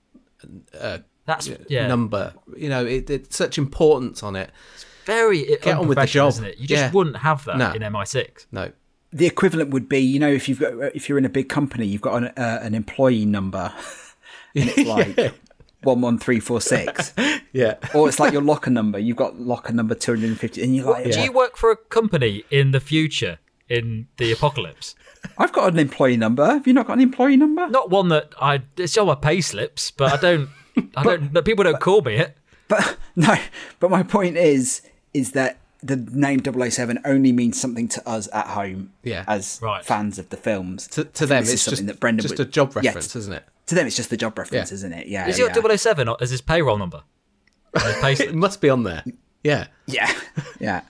Speaker 2: number. It's such importance on it.
Speaker 4: Very
Speaker 2: Get on with the job,
Speaker 4: isn't it? You just wouldn't have that in MI6.
Speaker 2: No.
Speaker 1: The equivalent would be, if you're in a big company, you've got an employee number. And it's like 11346.
Speaker 2: Yeah.
Speaker 1: Or it's like your locker number. You've got locker number 250, and you're like,
Speaker 4: Do you work for a company in the future, in the apocalypse?
Speaker 1: I've got an employee number. Have you not got an employee number?
Speaker 4: Not one that it's on my pay slips, but I don't. People don't call me it.
Speaker 1: But no. But my point is that the name 007 only means something to us at home, as fans of the films.
Speaker 2: To them,
Speaker 1: this is
Speaker 2: it's
Speaker 1: something
Speaker 2: just
Speaker 1: that Brendan
Speaker 2: just
Speaker 1: would,
Speaker 2: a job reference, isn't it?
Speaker 1: To them, it's just the job reference, isn't it? Yeah.
Speaker 4: Is he got 007 as his payroll number?
Speaker 2: It must be on there. Yeah.
Speaker 1: Yeah.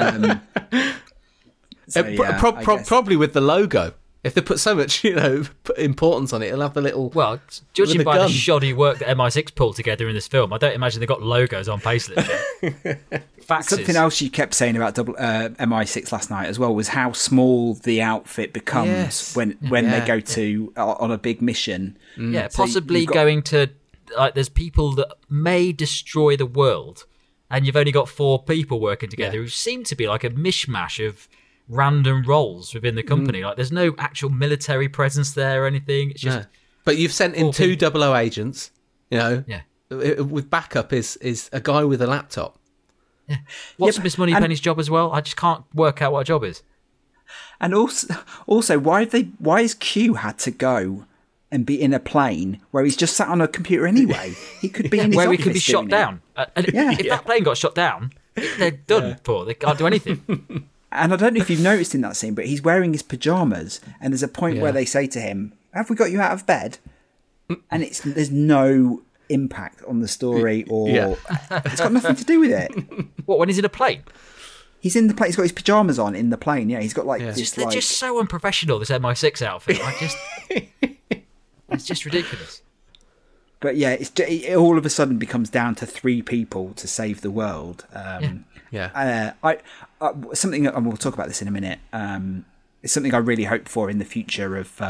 Speaker 2: Probably with the logo. If they put so much, importance on it, it'll have the little.
Speaker 4: Well, judging
Speaker 2: with
Speaker 4: by
Speaker 2: gun.
Speaker 4: the shoddy work that MI6 pulled together in this film, I don't imagine they got logos on payslips yet. Faxes.
Speaker 1: Something else you kept saying about MI6 last night as well was how small the outfit becomes when they go to on a big mission.
Speaker 4: Yeah,
Speaker 1: So
Speaker 4: possibly
Speaker 1: you've got-
Speaker 4: going to there's people that may destroy the world, and you've only got 4 people working together who seem to be like a mishmash of random roles within the company. There's no actual military presence there or anything. It's just
Speaker 2: But you've sent in 2 00 agents. With backup is a guy with a laptop.
Speaker 4: What's Miss Moneypenny's job as well? I just can't work out what her job is.
Speaker 1: And also, why has Q had to go and be in a plane where he's just sat on a computer anyway? He could be in his
Speaker 4: where he
Speaker 1: office
Speaker 4: could be shot
Speaker 1: doing it.
Speaker 4: down. If that plane got shot down, they're done for. They can't do anything.
Speaker 1: And I don't know if you've noticed in that scene, but he's wearing his pajamas, and there's a point where they say to him, "Have we got you out of bed?" And there's no impact on the story, or it's got nothing to do with it.
Speaker 4: What, when he's in a plane?
Speaker 1: He's in the plane. He's got his pajamas on in the plane. Yeah, he's got like this.
Speaker 4: They're just so unprofessional. This MI6 outfit. It's just ridiculous.
Speaker 1: But yeah, it all of a sudden becomes down to 3 people to save the world.
Speaker 2: Yeah.
Speaker 1: Something, and we'll talk about this in a minute. It's something I really hope for in the future of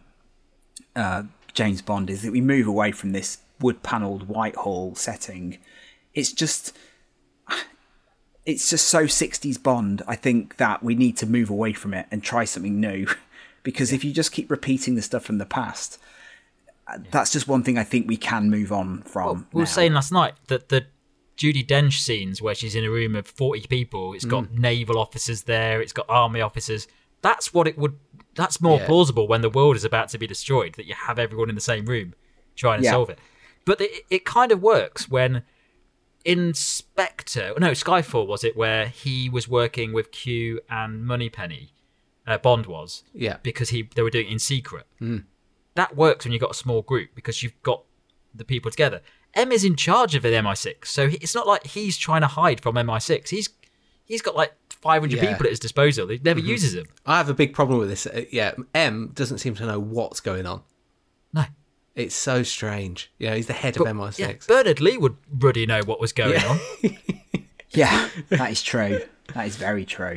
Speaker 1: James Bond is that we move away from this wood-panelled Whitehall setting. It's just so 60s Bond. I think that we need to move away from it and try something new, because if you just keep repeating the stuff from the past, that's just one thing I think we can move on from.
Speaker 4: Well, we were saying last night that the Judi Dench scenes where she's in a room of 40 people, it's got naval officers there, it's got army officers. That's more plausible when the world is about to be destroyed, that you have everyone in the same room trying to solve it. But it kind of works when in Skyfall was it, where he was working with Q and Moneypenny, Bond was, because they were doing it in secret. That works when you've got a small group because you've got the people together. M is in charge of the MI6, so it's not like he's trying to hide from MI6. He's got like 500 people at his disposal. He never uses them.
Speaker 2: I have a big problem with this. M doesn't seem to know what's going on.
Speaker 4: No.
Speaker 2: It's so strange. He's the head of MI6.
Speaker 4: Yeah, Bernard Lee would bloody know what was going on.
Speaker 1: Yeah, that is true. That is very true.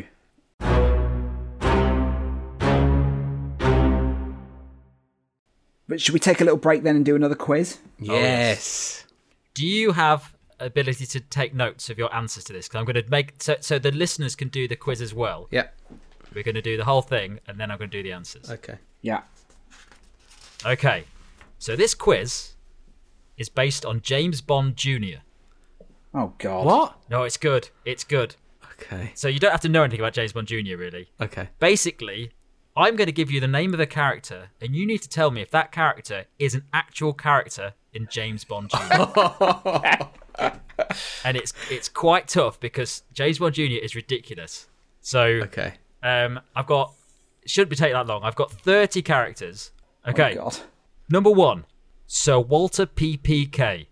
Speaker 1: But should we take a little break then and do another quiz?
Speaker 2: Yes.
Speaker 4: Do you have ability to take notes of your answers to this? Because I'm going to make so the listeners can do the quiz as well.
Speaker 2: Yeah.
Speaker 4: We're going to do the whole thing, and then I'm going to do the answers.
Speaker 2: Okay.
Speaker 1: Yeah.
Speaker 4: Okay. So this quiz is based on James Bond Jr.
Speaker 1: Oh, God.
Speaker 2: What?
Speaker 4: No, it's good. It's good.
Speaker 2: Okay.
Speaker 4: So you don't have to know anything about James Bond Jr., really.
Speaker 2: Okay.
Speaker 4: Basically, I'm going to give you the name of a character, and you need to tell me if that character is an actual character in James Bond Jr. And it's quite tough because James Bond Jr. is ridiculous. So
Speaker 2: Okay.
Speaker 4: I've got, it shouldn't be taking that long. That 30 characters. Okay.
Speaker 1: Oh, God.
Speaker 4: Number 1, Sir Walter PPK.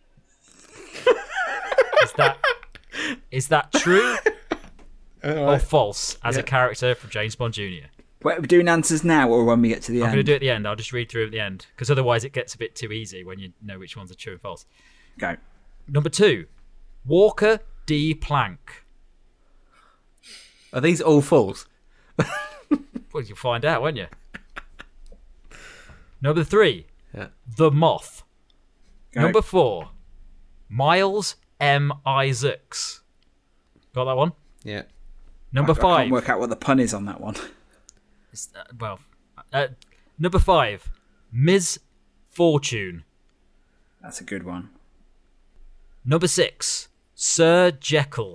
Speaker 4: Is that true or false as a character from James Bond Jr.?
Speaker 1: Wait, are we doing answers now or when we get to the
Speaker 4: I'm
Speaker 1: end?
Speaker 4: going to do it at the end. I'll just read through at the end because otherwise it gets a bit too easy when you know which ones are true and false.
Speaker 1: Go.
Speaker 4: Number 2, Walker D. Plank.
Speaker 2: Are these all false?
Speaker 4: Well, you'll find out, won't you? Number 3, The Moth.
Speaker 1: Go.
Speaker 4: Number 4, Miles M. Isaacs. Got that one?
Speaker 2: Yeah.
Speaker 4: Number
Speaker 1: I
Speaker 4: 5.
Speaker 1: can't work out what the pun is on that one.
Speaker 4: Number 5, Ms. Fortune.
Speaker 1: That's a good one.
Speaker 4: Number 6, Sir Jekyll.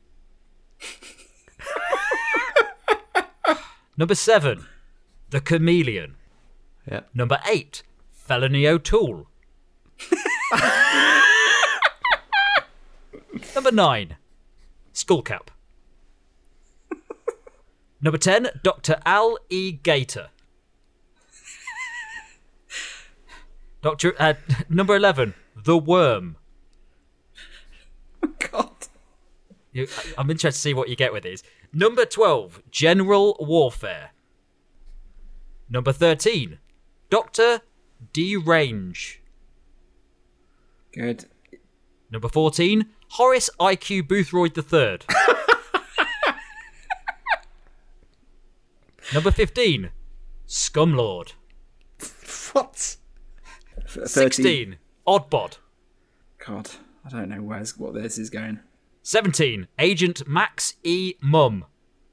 Speaker 4: Number 7, The Chameleon.
Speaker 2: Yeah.
Speaker 4: Number 8, Felony O'Toole. Number 9, Skullcap. Number 10, Dr. Al E. Gator. Number 11, The Worm.
Speaker 1: God.
Speaker 4: I'm interested to see what you get with these. Number 12, General Warfare. Number 13, Dr. Derange.
Speaker 1: Good.
Speaker 4: Number 14, Horace IQ Boothroyd III. Number 15, Scumlord.
Speaker 2: What?
Speaker 4: 16, Oddbod.
Speaker 1: God, I don't know what this is going.
Speaker 4: 17, Agent Max E. Mum.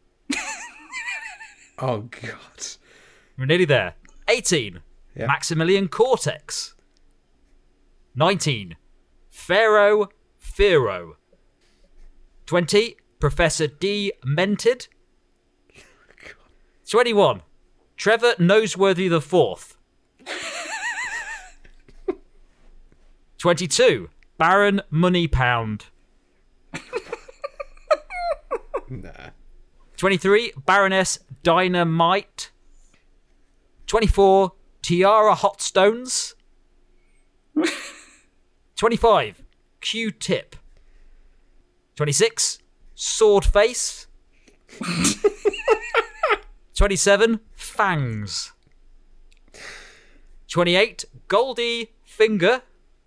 Speaker 2: Oh, God.
Speaker 4: We're nearly there. 18, Maximilian Cortex. 19, Pharaoh Fero. 20, Professor D. Mented. 21, Trevor Noseworthy IV. 22, Baron Moneypound.
Speaker 2: Nah.
Speaker 4: 23, Baroness Dynamite. 24, Tiara Hotstones. 25, Q-Tip. 26, Sword Face. 27, Fangs. 28, Goldie Finger.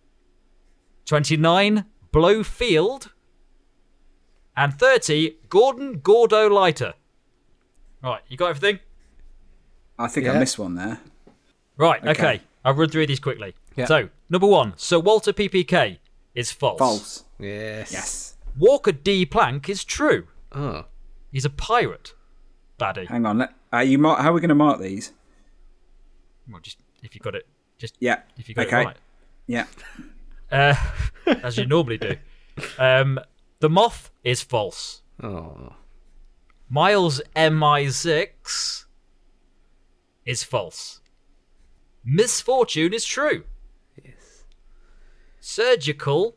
Speaker 4: 29, Blowfield. And 30, Gordon Gordo Lighter. Right, you got everything?
Speaker 1: I think I missed one there.
Speaker 4: Right, okay. I'll run through these quickly.
Speaker 2: Yeah.
Speaker 4: So, number 1, Sir Walter PPK is false.
Speaker 1: False.
Speaker 2: Yes.
Speaker 4: Walker D. Plank is true.
Speaker 2: Oh.
Speaker 4: He's a pirate. Baddie.
Speaker 1: Hang on. How are we going to mark these?
Speaker 4: Well, just if you got it, just
Speaker 1: Yeah.
Speaker 4: if you got
Speaker 1: Okay.
Speaker 4: it right,
Speaker 1: Yeah.
Speaker 4: as you normally do. The Moth is false.
Speaker 2: Oh.
Speaker 4: Miles MI6 is false. Misfortune is true.
Speaker 2: Yes.
Speaker 4: Surgical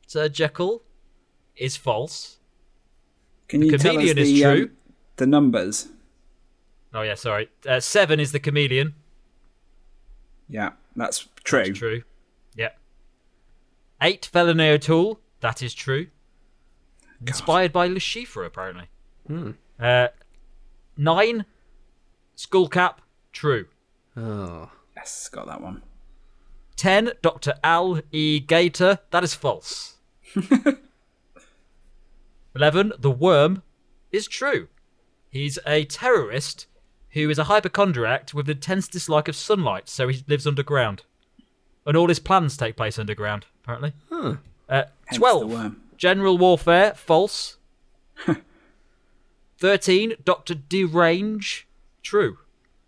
Speaker 4: is false.
Speaker 1: Can you tell us
Speaker 4: chameleon is true.
Speaker 1: the numbers?
Speaker 4: Oh yeah, sorry. 7 is the chameleon.
Speaker 1: Yeah, that's true.
Speaker 4: True. Yep. 8, Felony O'Toole. That is true. Inspired by Le Chiffre, apparently. 9, Skullcap. True.
Speaker 2: Oh.
Speaker 1: Yes, got that one.
Speaker 4: 10, Dr. Al E. Gator. That is false. 11, The Worm is true. He's a terrorist who is a hypochondriac with an intense dislike of sunlight, so he lives underground. And all his plans take place underground, apparently.
Speaker 1: Hence the
Speaker 4: 12,
Speaker 1: worm.
Speaker 4: General Warfare. False. 13, Dr. Derange. True.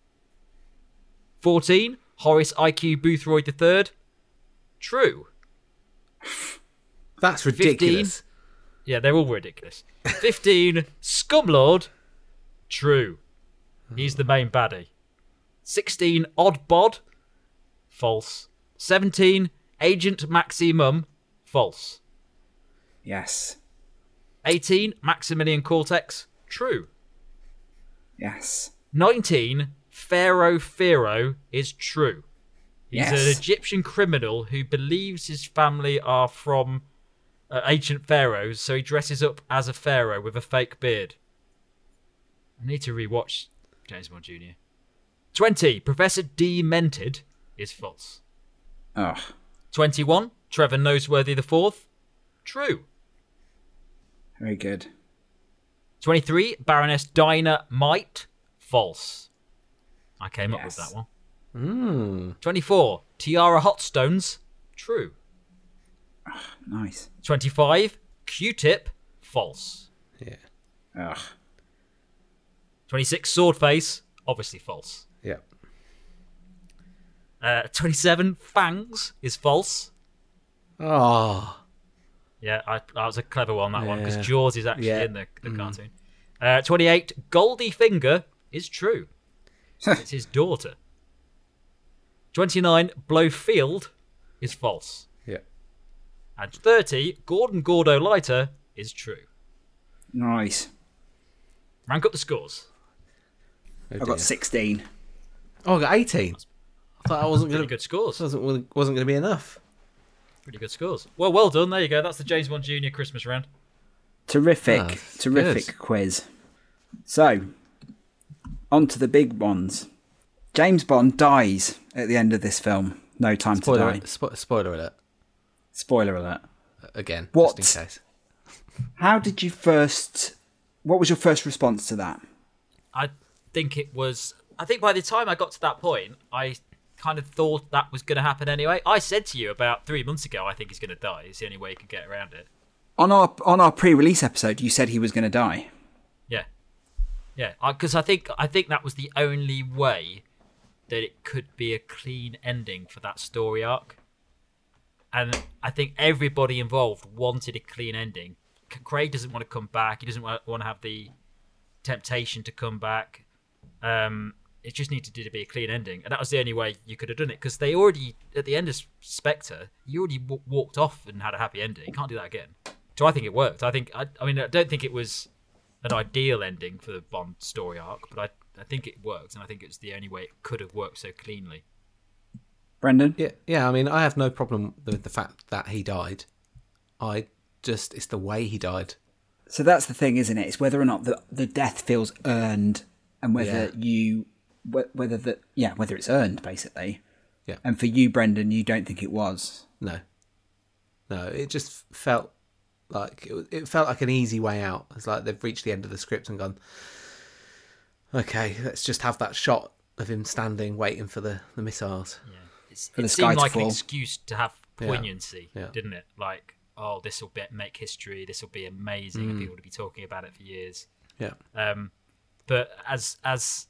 Speaker 4: 14, Horace IQ Boothroyd III. True.
Speaker 2: That's ridiculous.
Speaker 4: Yeah, they're all ridiculous. 15, Scumlord. True. He's the main baddie. 16, Odd Bod. False. 17, Agent Maximum. False.
Speaker 1: Yes.
Speaker 4: 18, Maximilian Cortex. True.
Speaker 1: Yes.
Speaker 4: 19, Pharaoh Pharaoh is true. He's
Speaker 1: Yes.
Speaker 4: an Egyptian criminal who believes his family are from ancient pharaohs, so he dresses up as a pharaoh with a fake beard. I need to rewatch James Bond Jr. 20, Professor Demented is false.
Speaker 1: Oh.
Speaker 4: 21, Trevor Noseworthy IV. True.
Speaker 1: Very good.
Speaker 4: 23, Baroness Dynamite. False. I came up with
Speaker 1: Yes.
Speaker 4: that one. 24, Tiara Hotstones. True.
Speaker 1: Nice.
Speaker 4: 25, Q-Tip. False.
Speaker 2: Yeah.
Speaker 1: Ugh.
Speaker 4: 26, Swordface. Obviously false.
Speaker 2: Yeah.
Speaker 4: 27, Fangs is false.
Speaker 2: Oh.
Speaker 4: Yeah, that was a clever one, that one, because
Speaker 2: Yeah.
Speaker 4: Jaws is actually
Speaker 2: Yeah.
Speaker 4: in the cartoon. 28, Goldie Finger is true. It's his daughter. 29, Blowfield is false.
Speaker 2: Yeah.
Speaker 4: And 30, Gordon Gordo Lighter is true.
Speaker 1: Nice.
Speaker 4: Rank up the scores.
Speaker 2: Oh,
Speaker 1: I got
Speaker 2: dear.
Speaker 1: 16.
Speaker 2: Oh, I got 18. I thought I wasn't
Speaker 4: Pretty
Speaker 2: going to.
Speaker 4: good scores.
Speaker 2: Wasn't going to be enough.
Speaker 4: Pretty good scores. Well done. There you go. That's the James Bond Jr. Christmas round.
Speaker 1: Terrific.
Speaker 2: Ah,
Speaker 1: terrific
Speaker 2: good.
Speaker 1: quiz. So, on to the big ones. James Bond dies at the end of this film. No Time to Die.
Speaker 2: Spoiler alert.
Speaker 1: Spoiler alert.
Speaker 2: Again,
Speaker 1: What?
Speaker 2: just in case.
Speaker 1: How did you first... What was your first response to that?
Speaker 4: I think by the time I got to that point, I kind of thought that was going to happen anyway. I said to you about 3 months ago, I think he's going to die. It's the only way you can get around it.
Speaker 1: On our pre-release episode, you said he was going to die.
Speaker 4: Yeah, because I think that was the only way that it could be a clean ending for that story arc. And I think everybody involved wanted a clean ending. Craig doesn't want to come back. He doesn't want to have the temptation to come back. It just needed to be a clean ending, and that was the only way you could have done it. Because they already, at the end of Spectre, you already walked off and had a happy ending. You can't do that again. So I think it worked. I don't think it was an ideal ending for the Bond story arc, but I think it worked, and I think it's the only way it could have worked so cleanly.
Speaker 1: Brendan?
Speaker 2: Yeah. I mean, I have no problem with the fact that he died. It's the way he died
Speaker 1: So that's the thing, isn't it? It's whether or not the death feels earned, and whether whether it's earned, basically.
Speaker 2: Yeah.
Speaker 1: And for you, Brendan, you don't think it was.
Speaker 2: No, it just felt like it felt like an easy way out. It's like they've reached the end of the script and gone, okay, let's just have that shot of him standing waiting for the missiles.
Speaker 4: Yeah.
Speaker 1: For the
Speaker 4: It
Speaker 1: sky
Speaker 4: seemed
Speaker 1: to
Speaker 4: like
Speaker 1: fall.
Speaker 4: an excuse to have poignancy,
Speaker 2: Yeah.
Speaker 4: didn't it? Like, oh, this will make history. This will be amazing. And people will be talking about it for years.
Speaker 2: Yeah.
Speaker 4: But as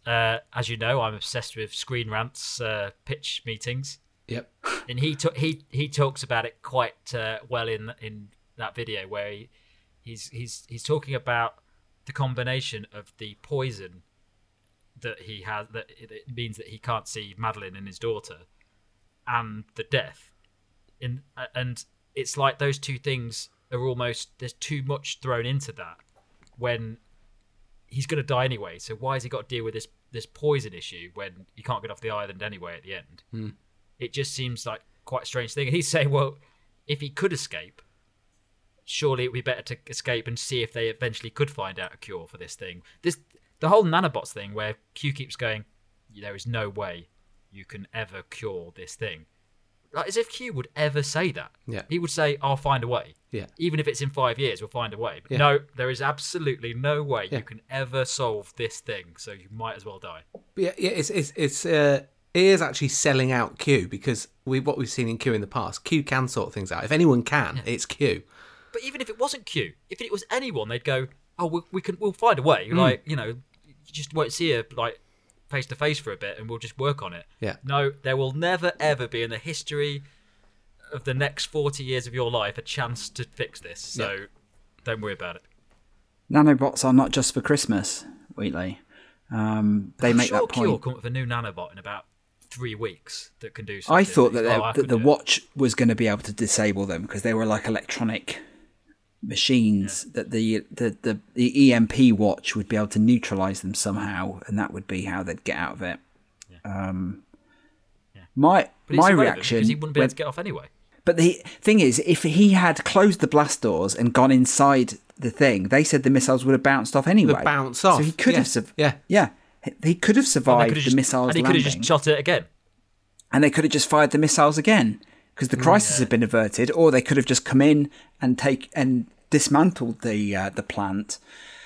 Speaker 4: you know, I'm obsessed with Screen Rant's pitch meetings.
Speaker 2: Yep.
Speaker 4: And he talks about it quite well in that video where he's talking about the combination of the poison that he has, that it means that he can't see Madeline and his daughter, and the death. And it's like those two things are almost, there's too much thrown into that when he's going to die anyway. So why has he got to deal with this poison issue when he can't get off the island anyway at the end? It just seems like quite a strange thing. And he's saying, well, if he could escape, surely it would be better to escape and see if they eventually could find out a cure for this thing. The whole nanobots thing where Q keeps going, there is no way you can ever cure this thing. Like, as if Q would ever say that.
Speaker 2: Yeah.
Speaker 4: He would say, I'll find a way.
Speaker 2: Yeah.
Speaker 4: Even if it's in 5 years, we'll find a way. But
Speaker 2: Yeah.
Speaker 4: no, there is absolutely no way
Speaker 2: Yeah.
Speaker 4: you can ever solve this thing, so you might as well die.
Speaker 2: Yeah, it is actually selling out Q, because what we've seen in Q in the past, Q can sort things out. If anyone can, it's Q.
Speaker 4: But even if it wasn't Q, if it was anyone, they'd go, oh, we'll find a way. Like, you just won't see her, like, face to face for a bit and we'll just work on it.
Speaker 2: Yeah.
Speaker 4: No, there will never, ever be in the history of the next 40 years of your life a chance to fix this. So don't worry about it.
Speaker 1: Nanobots are not just for Christmas, Wheatley. They
Speaker 4: I'm
Speaker 1: make
Speaker 4: sure
Speaker 1: that
Speaker 4: Q will
Speaker 1: point.
Speaker 4: come up with a new nanobot in about 3 weeks that can do something.
Speaker 1: I thought that,
Speaker 4: I
Speaker 1: that
Speaker 4: could
Speaker 1: the
Speaker 4: do it.
Speaker 1: watch was going to be able to disable them because they were like electronic machines, that the EMP watch would be able to neutralize them somehow, and that would be how they'd get out of it. My
Speaker 4: But it's
Speaker 1: my
Speaker 4: irrelevant
Speaker 1: reaction,
Speaker 4: because he wouldn't be able to get off anyway.
Speaker 1: but the thing is, if he had closed the blast doors and gone inside the thing, they said the missiles would have bounced off anyway.
Speaker 2: Would bounce off.
Speaker 1: So he could
Speaker 2: Yeah.
Speaker 1: have
Speaker 2: Yeah.
Speaker 1: he could have
Speaker 4: And
Speaker 1: survived
Speaker 4: they
Speaker 1: the missiles
Speaker 4: and he could
Speaker 1: landing,
Speaker 4: have just shot it again.
Speaker 1: and they could have just fired the missiles again because the crisis had been averted, or they could have just come in and dismantled the plant.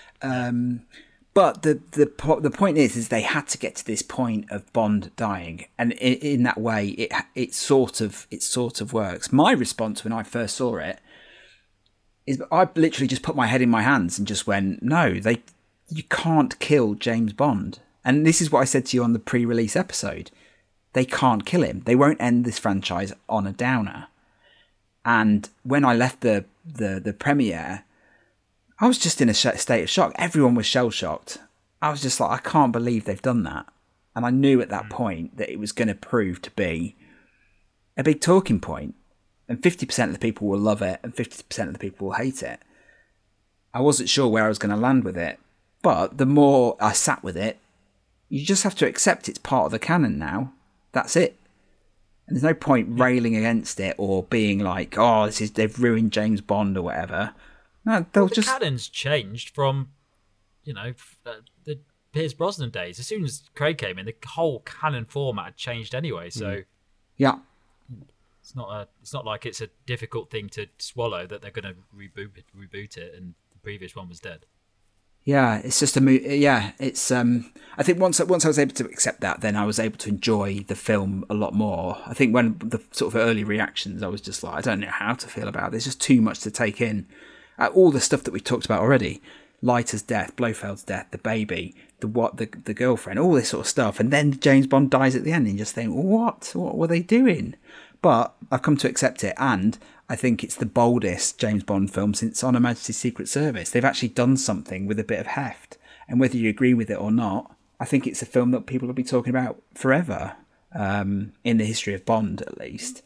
Speaker 1: But the point is they had to get to this point of Bond dying, and in that way, it sort of works. My response when I first saw it is I literally just put my head in my hands and just went, "No, you can't kill James Bond." And this is what I said to you on the pre-release episode. They can't kill him. They won't end this franchise on a downer. And when I left the premiere, I was just in a state of shock. Everyone was shell-shocked. I was just like, I can't believe they've done that. And I knew at that point that it was going to prove to be a big talking point. And 50% of the people will love it and 50% of the people will hate it. I wasn't sure where I was going to land with it. But the more I sat with it, you just have to accept it's part of the canon now. That's it. And there's no point railing against it or being like, oh, they've ruined James Bond or whatever. No, they'll
Speaker 4: The
Speaker 1: just...
Speaker 4: canon's changed from, the Pierce Brosnan days. As soon as Craig came in, the whole canon format had changed anyway. So
Speaker 1: Yeah.
Speaker 4: it's not like it's a difficult thing to swallow that they're going to reboot it, and the previous one was dead.
Speaker 1: Yeah, it's just it's I think once I was able to accept that, then I was able to enjoy the film a lot more. I think when the sort of early reactions, I was just like, I don't know how to feel about it. There's just too much to take in. All the stuff that we talked about already, Leiter's death, Blofeld's death, the baby, the girlfriend, all this sort of stuff, and then James Bond dies at the end, and you just think, what were they doing? But I've come to accept it, and I think it's the boldest James Bond film since On Her Majesty's Secret Service. They've actually done something with a bit of heft, and whether you agree with it or not, I think it's a film that people will be talking about forever, in the history of Bond at least.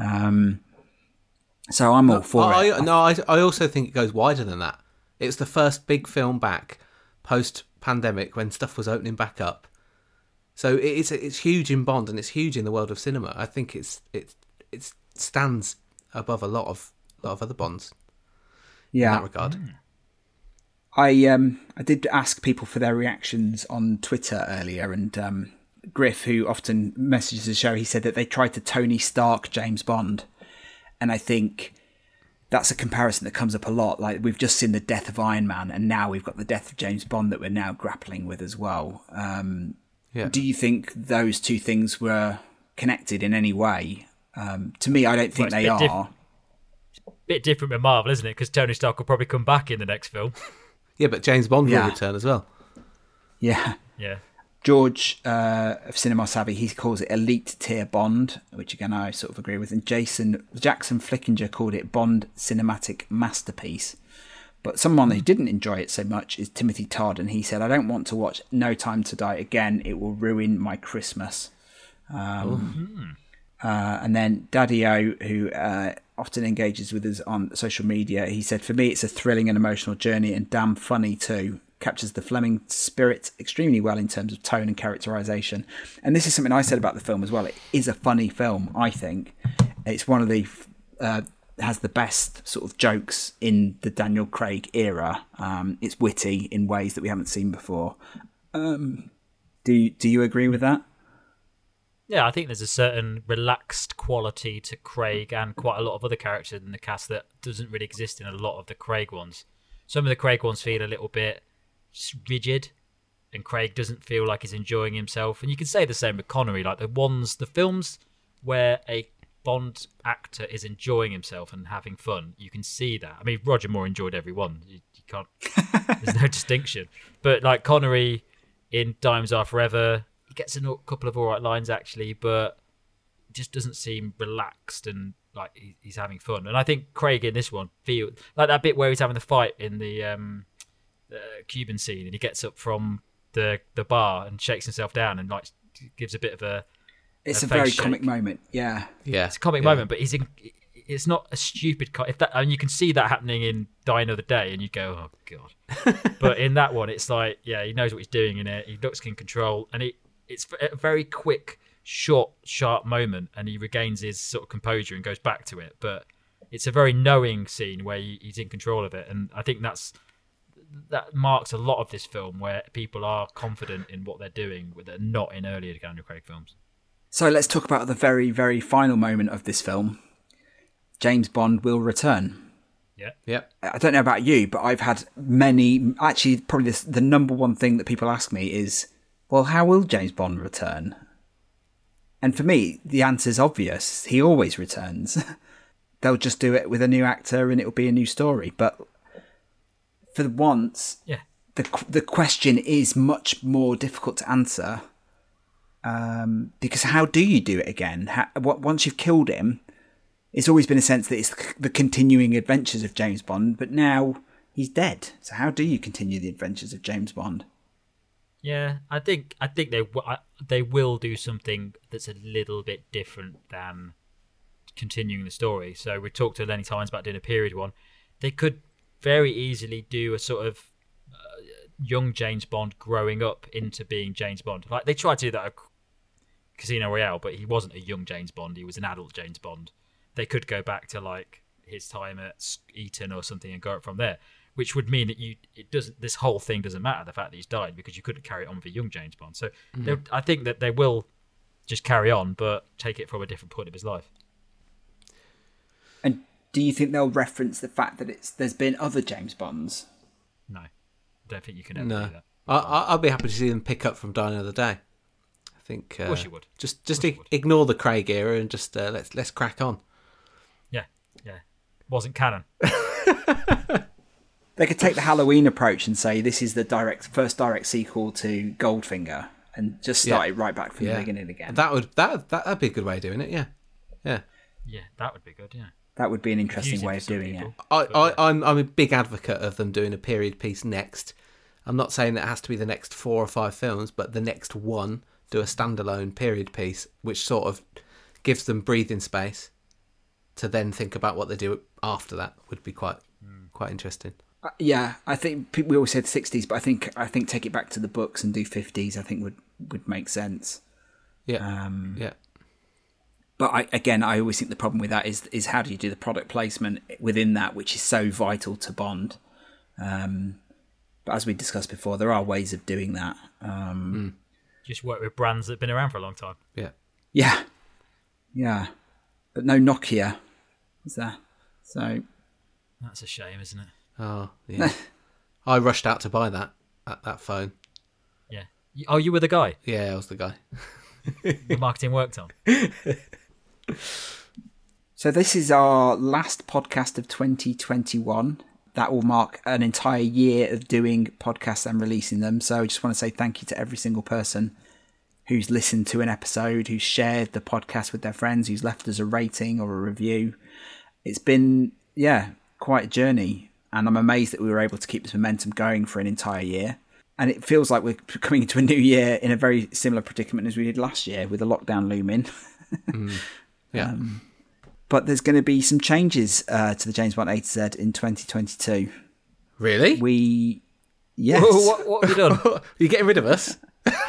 Speaker 1: So I'm all for it.
Speaker 2: I also think it goes wider than that. It's the first big film back post-pandemic when stuff was opening back up. So it's huge in Bond and it's huge in the world of cinema. I think it stands above a lot of other Bonds in that regard.
Speaker 1: I did ask people for their reactions on Twitter earlier, and Griff, who often messages the show, he said that they tried to Tony Stark James Bond, and I think that's a comparison that comes up a lot. Like, we've just seen the death of Iron Man, and now we've got the death of James Bond that we're now grappling with as well. Do you think those two things were connected in any way? To me, I don't think they are.
Speaker 4: Bit different with Marvel, isn't it? Because Tony Stark will probably come back in the next film.
Speaker 2: Yeah, but James Bond will return as well.
Speaker 1: Yeah. George of Cinema Savvy, he calls it elite tier Bond, which again I sort of agree with. And Jackson Flickinger called it Bond cinematic masterpiece. But someone who didn't enjoy it so much is Timothy Todd, and he said, "I don't want to watch No Time to Die again. It will ruin my Christmas." And then Daddy O, who often engages with us on social media, he said, "For me, it's a thrilling and emotional journey, and damn funny too. Captures the Fleming spirit extremely well in terms of tone and characterization." And this is something I said about the film as well. It is a funny film, I think. It's one of the has the best sort of jokes in the Daniel Craig era. It's witty in ways that we haven't seen before. Do you agree with that?
Speaker 4: Yeah, I think there's a certain relaxed quality to Craig and quite a lot of other characters in the cast that doesn't really exist in a lot of the Craig ones. Some of the Craig ones feel a little bit rigid, and Craig doesn't feel like he's enjoying himself. And you can say the same with Connery. Like the films where a Bond actor is enjoying himself and having fun, you can see that. I mean, Roger Moore enjoyed every one. You can't. There's no distinction. But like Connery in Diamonds Are Forever, he gets a couple of all right lines actually, but it just doesn't seem relaxed and like he's having fun. And I think Craig in this one feel like that bit where he's having the fight in the Cuban scene, and he gets up from the bar and shakes himself down and like gives a bit of a.
Speaker 1: It's a very comic moment. Yeah.
Speaker 4: It's a comic moment, but it's not a stupid. And you can see that happening in Die Another Day, and you go, "Oh God!" But in that one, it's like, yeah, he knows what he's doing in it. He looks in control, and it's a very quick, short, sharp moment, and he regains his sort of composure and goes back to it. But it's a very knowing scene where he's in control of it, and I think that marks a lot of this film, where people are confident in what they're doing, they're not in earlier Daniel Craig films.
Speaker 1: So let's talk about the very, very final moment of this film. James Bond will return.
Speaker 4: Yeah.
Speaker 1: I don't know about you, but I've had many... Actually, probably the number one thing that people ask me is, well, how will James Bond return? And for me, the answer's obvious. He always returns. They'll just do it with a new actor and it'll be a new story. But for once, the question is much more difficult to answer. Because how do you do it again? Once you've killed him, it's always been a sense that it's the continuing adventures of James Bond, but now he's dead. So how do you continue the adventures of James Bond?
Speaker 4: Yeah, I think they will do something that's a little bit different than continuing the story. So we talked to Lenny Tynes about doing a period one. They could very easily do a sort of young James Bond growing up into being James Bond. Like they tried to do that at Casino Royale, but he wasn't a young James Bond. He was an adult James Bond. They could go back to like his time at Eton or something and go up from there, which would mean that this whole thing doesn't matter, the fact that he's died, because you couldn't carry it on with a young James Bond. So I think that they will just carry on, but take it from a different point of his life.
Speaker 1: And do you think they'll reference the fact that there's been other James Bonds?
Speaker 4: No, I don't think you can ever do that.
Speaker 2: I'll be happy to see them pick up from Die Another Day. I think.
Speaker 4: Of course you would.
Speaker 2: Just ignore the Craig era and just let's crack on.
Speaker 4: Yeah, wasn't canon.
Speaker 1: They could take the Halloween approach and say this is the first direct sequel to Goldfinger, and just start it right back from the beginning again.
Speaker 2: That'd be a good way of doing it. Yeah.
Speaker 4: Yeah, that would be good. Yeah,
Speaker 1: that would be an interesting way of doing it.
Speaker 2: I'm a big advocate of them doing a period piece next. I'm not saying that it has to be the next 4 or 5 films, but the next one, do a standalone period piece, which sort of gives them breathing space to then think about what they do after that. Would be quite interesting.
Speaker 1: Yeah, I think we always said 60s, but I think take it back to the books and do 50s. I think would make sense.
Speaker 2: Yeah,
Speaker 1: But I always think the problem with that is how do you do the product placement within that, which is so vital to Bond. But as we discussed before, there are ways of doing that.
Speaker 4: Just work with brands that have been around for a long time.
Speaker 1: Yeah. But no Nokia, is there? So
Speaker 4: That's a shame, isn't it?
Speaker 2: Oh, yeah. I rushed out to buy that phone.
Speaker 4: Yeah. Oh, you were the guy
Speaker 2: Yeah, I was the guy.
Speaker 4: the marketing worked on.
Speaker 1: So this is our last podcast of 2021. That will mark an entire year of doing podcasts and releasing them. So I just want to say thank you to every single person who's listened to an episode, who's shared the podcast with their friends, who's left us a rating or a review. It's been, quite a journey. And I'm amazed that we were able to keep this momentum going for an entire year. And it feels like we're coming into a new year in a very similar predicament as we did last year with the lockdown looming.
Speaker 2: Yeah.
Speaker 1: But there's going to be some changes to the James Bond A to Z in 2022.
Speaker 2: Really?
Speaker 1: Yes.
Speaker 4: What have you done?
Speaker 2: Are you getting rid of us?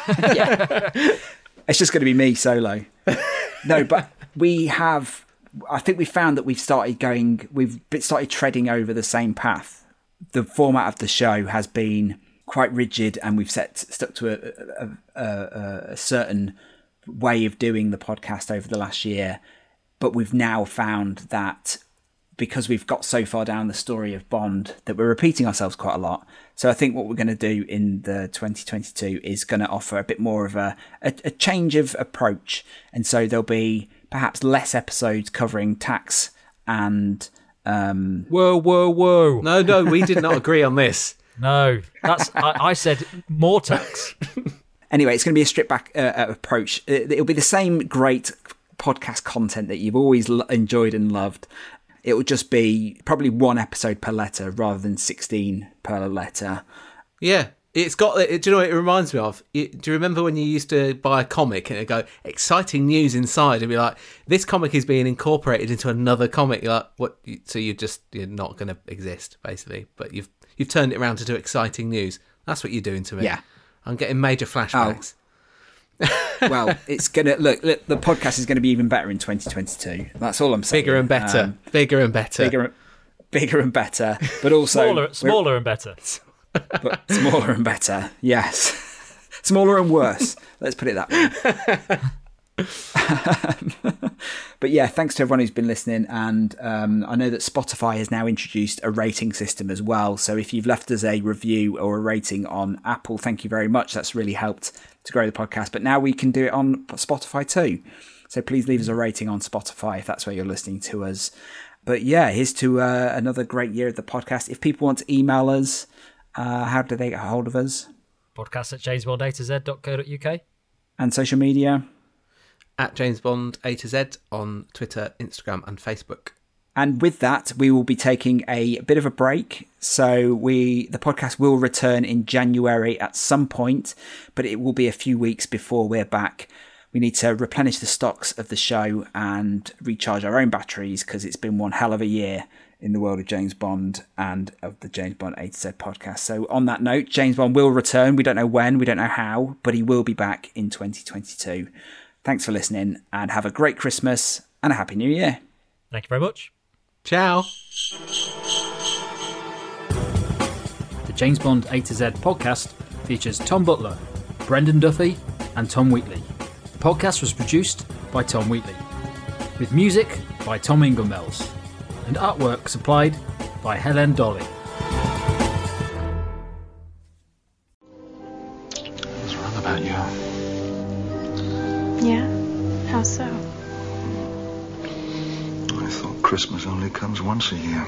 Speaker 1: It's just going to be me solo. No, but I think we found that we've started treading over the same path. The format of the show has been quite rigid, and we've stuck to a certain way of doing the podcast over the last year. But we've now found that because we've got so far down the story of Bond that we're repeating ourselves quite a lot. So I think what we're going to do in the 2022 is going to offer a bit more of a change of approach. And so there'll be perhaps less episodes covering tax and...
Speaker 4: Whoa.
Speaker 2: No, we did not agree on this.
Speaker 4: No, I said more tax.
Speaker 1: Anyway, it's going to be a stripped back approach. It'll be the same great podcast content that you've always enjoyed and loved. It will just be probably one episode per letter rather than 16 per letter.
Speaker 2: Yeah, it's got. Do you know what it reminds me of? Do you remember when you used to buy a comic and it'd go exciting news inside and be like, this comic is being incorporated into another comic? You're like, what? So you're not going to exist basically, but you've turned it around to do exciting news. That's what you're doing to me.
Speaker 1: Yeah,
Speaker 2: I'm getting major flashbacks.
Speaker 1: Well, it's gonna look. The podcast is going to be even better in 2022. That's all I'm saying.
Speaker 2: Bigger and better. Bigger and better.
Speaker 1: Bigger and better. But also
Speaker 4: smaller and better.
Speaker 1: But smaller and better. Yes, smaller and worse. Let's put it that way. But yeah, thanks to everyone who's been listening, and I know that Spotify has now introduced a rating system as well. So if you've left us a review or a rating on Apple, thank you very much. That's really helped to grow the podcast. But now we can do it on Spotify too. So please leave us a rating on Spotify if that's where you're listening to us. But yeah, here's to another great year of the podcast. If people want to email us, how do they get a hold of us?
Speaker 4: podcast@jamesbondatoz.co.uk.
Speaker 1: And social media?
Speaker 2: At James Bond A to Z on Twitter, Instagram and Facebook.
Speaker 1: And with that, we will be taking a bit of a break. So the podcast will return in January at some point, but it will be a few weeks before we're back. We need to replenish the stocks of the show and recharge our own batteries because it's been one hell of a year in the world of James Bond and of the James Bond A to Z podcast. So on that note, James Bond will return. We don't know when, we don't know how, but he will be back in 2022. Thanks for listening and have a great Christmas and a Happy New Year.
Speaker 4: Thank you very much.
Speaker 2: Ciao.
Speaker 3: The James Bond A to Z podcast features Tom Butler, Brendan Duffy and Tom Wheatley. The podcast was produced by Tom Wheatley, with music by Tom Inglemells, and artwork supplied by Helen Dolly.
Speaker 7: What's wrong about you?
Speaker 8: Yeah? How so?
Speaker 7: I thought Christmas only comes once a year.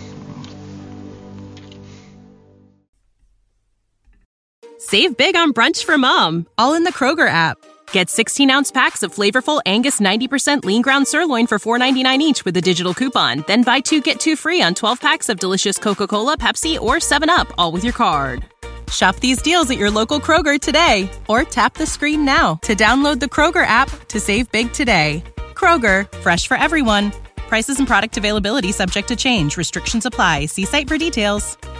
Speaker 9: Save big on brunch for mom, all in the Kroger app. Get 16-ounce packs of flavorful Angus 90% lean ground sirloin for $4.99 each with a digital coupon. Then buy 2, get 2 free on 12 packs of delicious Coca-Cola, Pepsi, or 7-Up, all with your card. Shop these deals at your local Kroger today, or tap the screen now to download the Kroger app to save big today. Kroger, fresh for everyone. Prices and product availability subject to change. Restrictions apply. See site for details.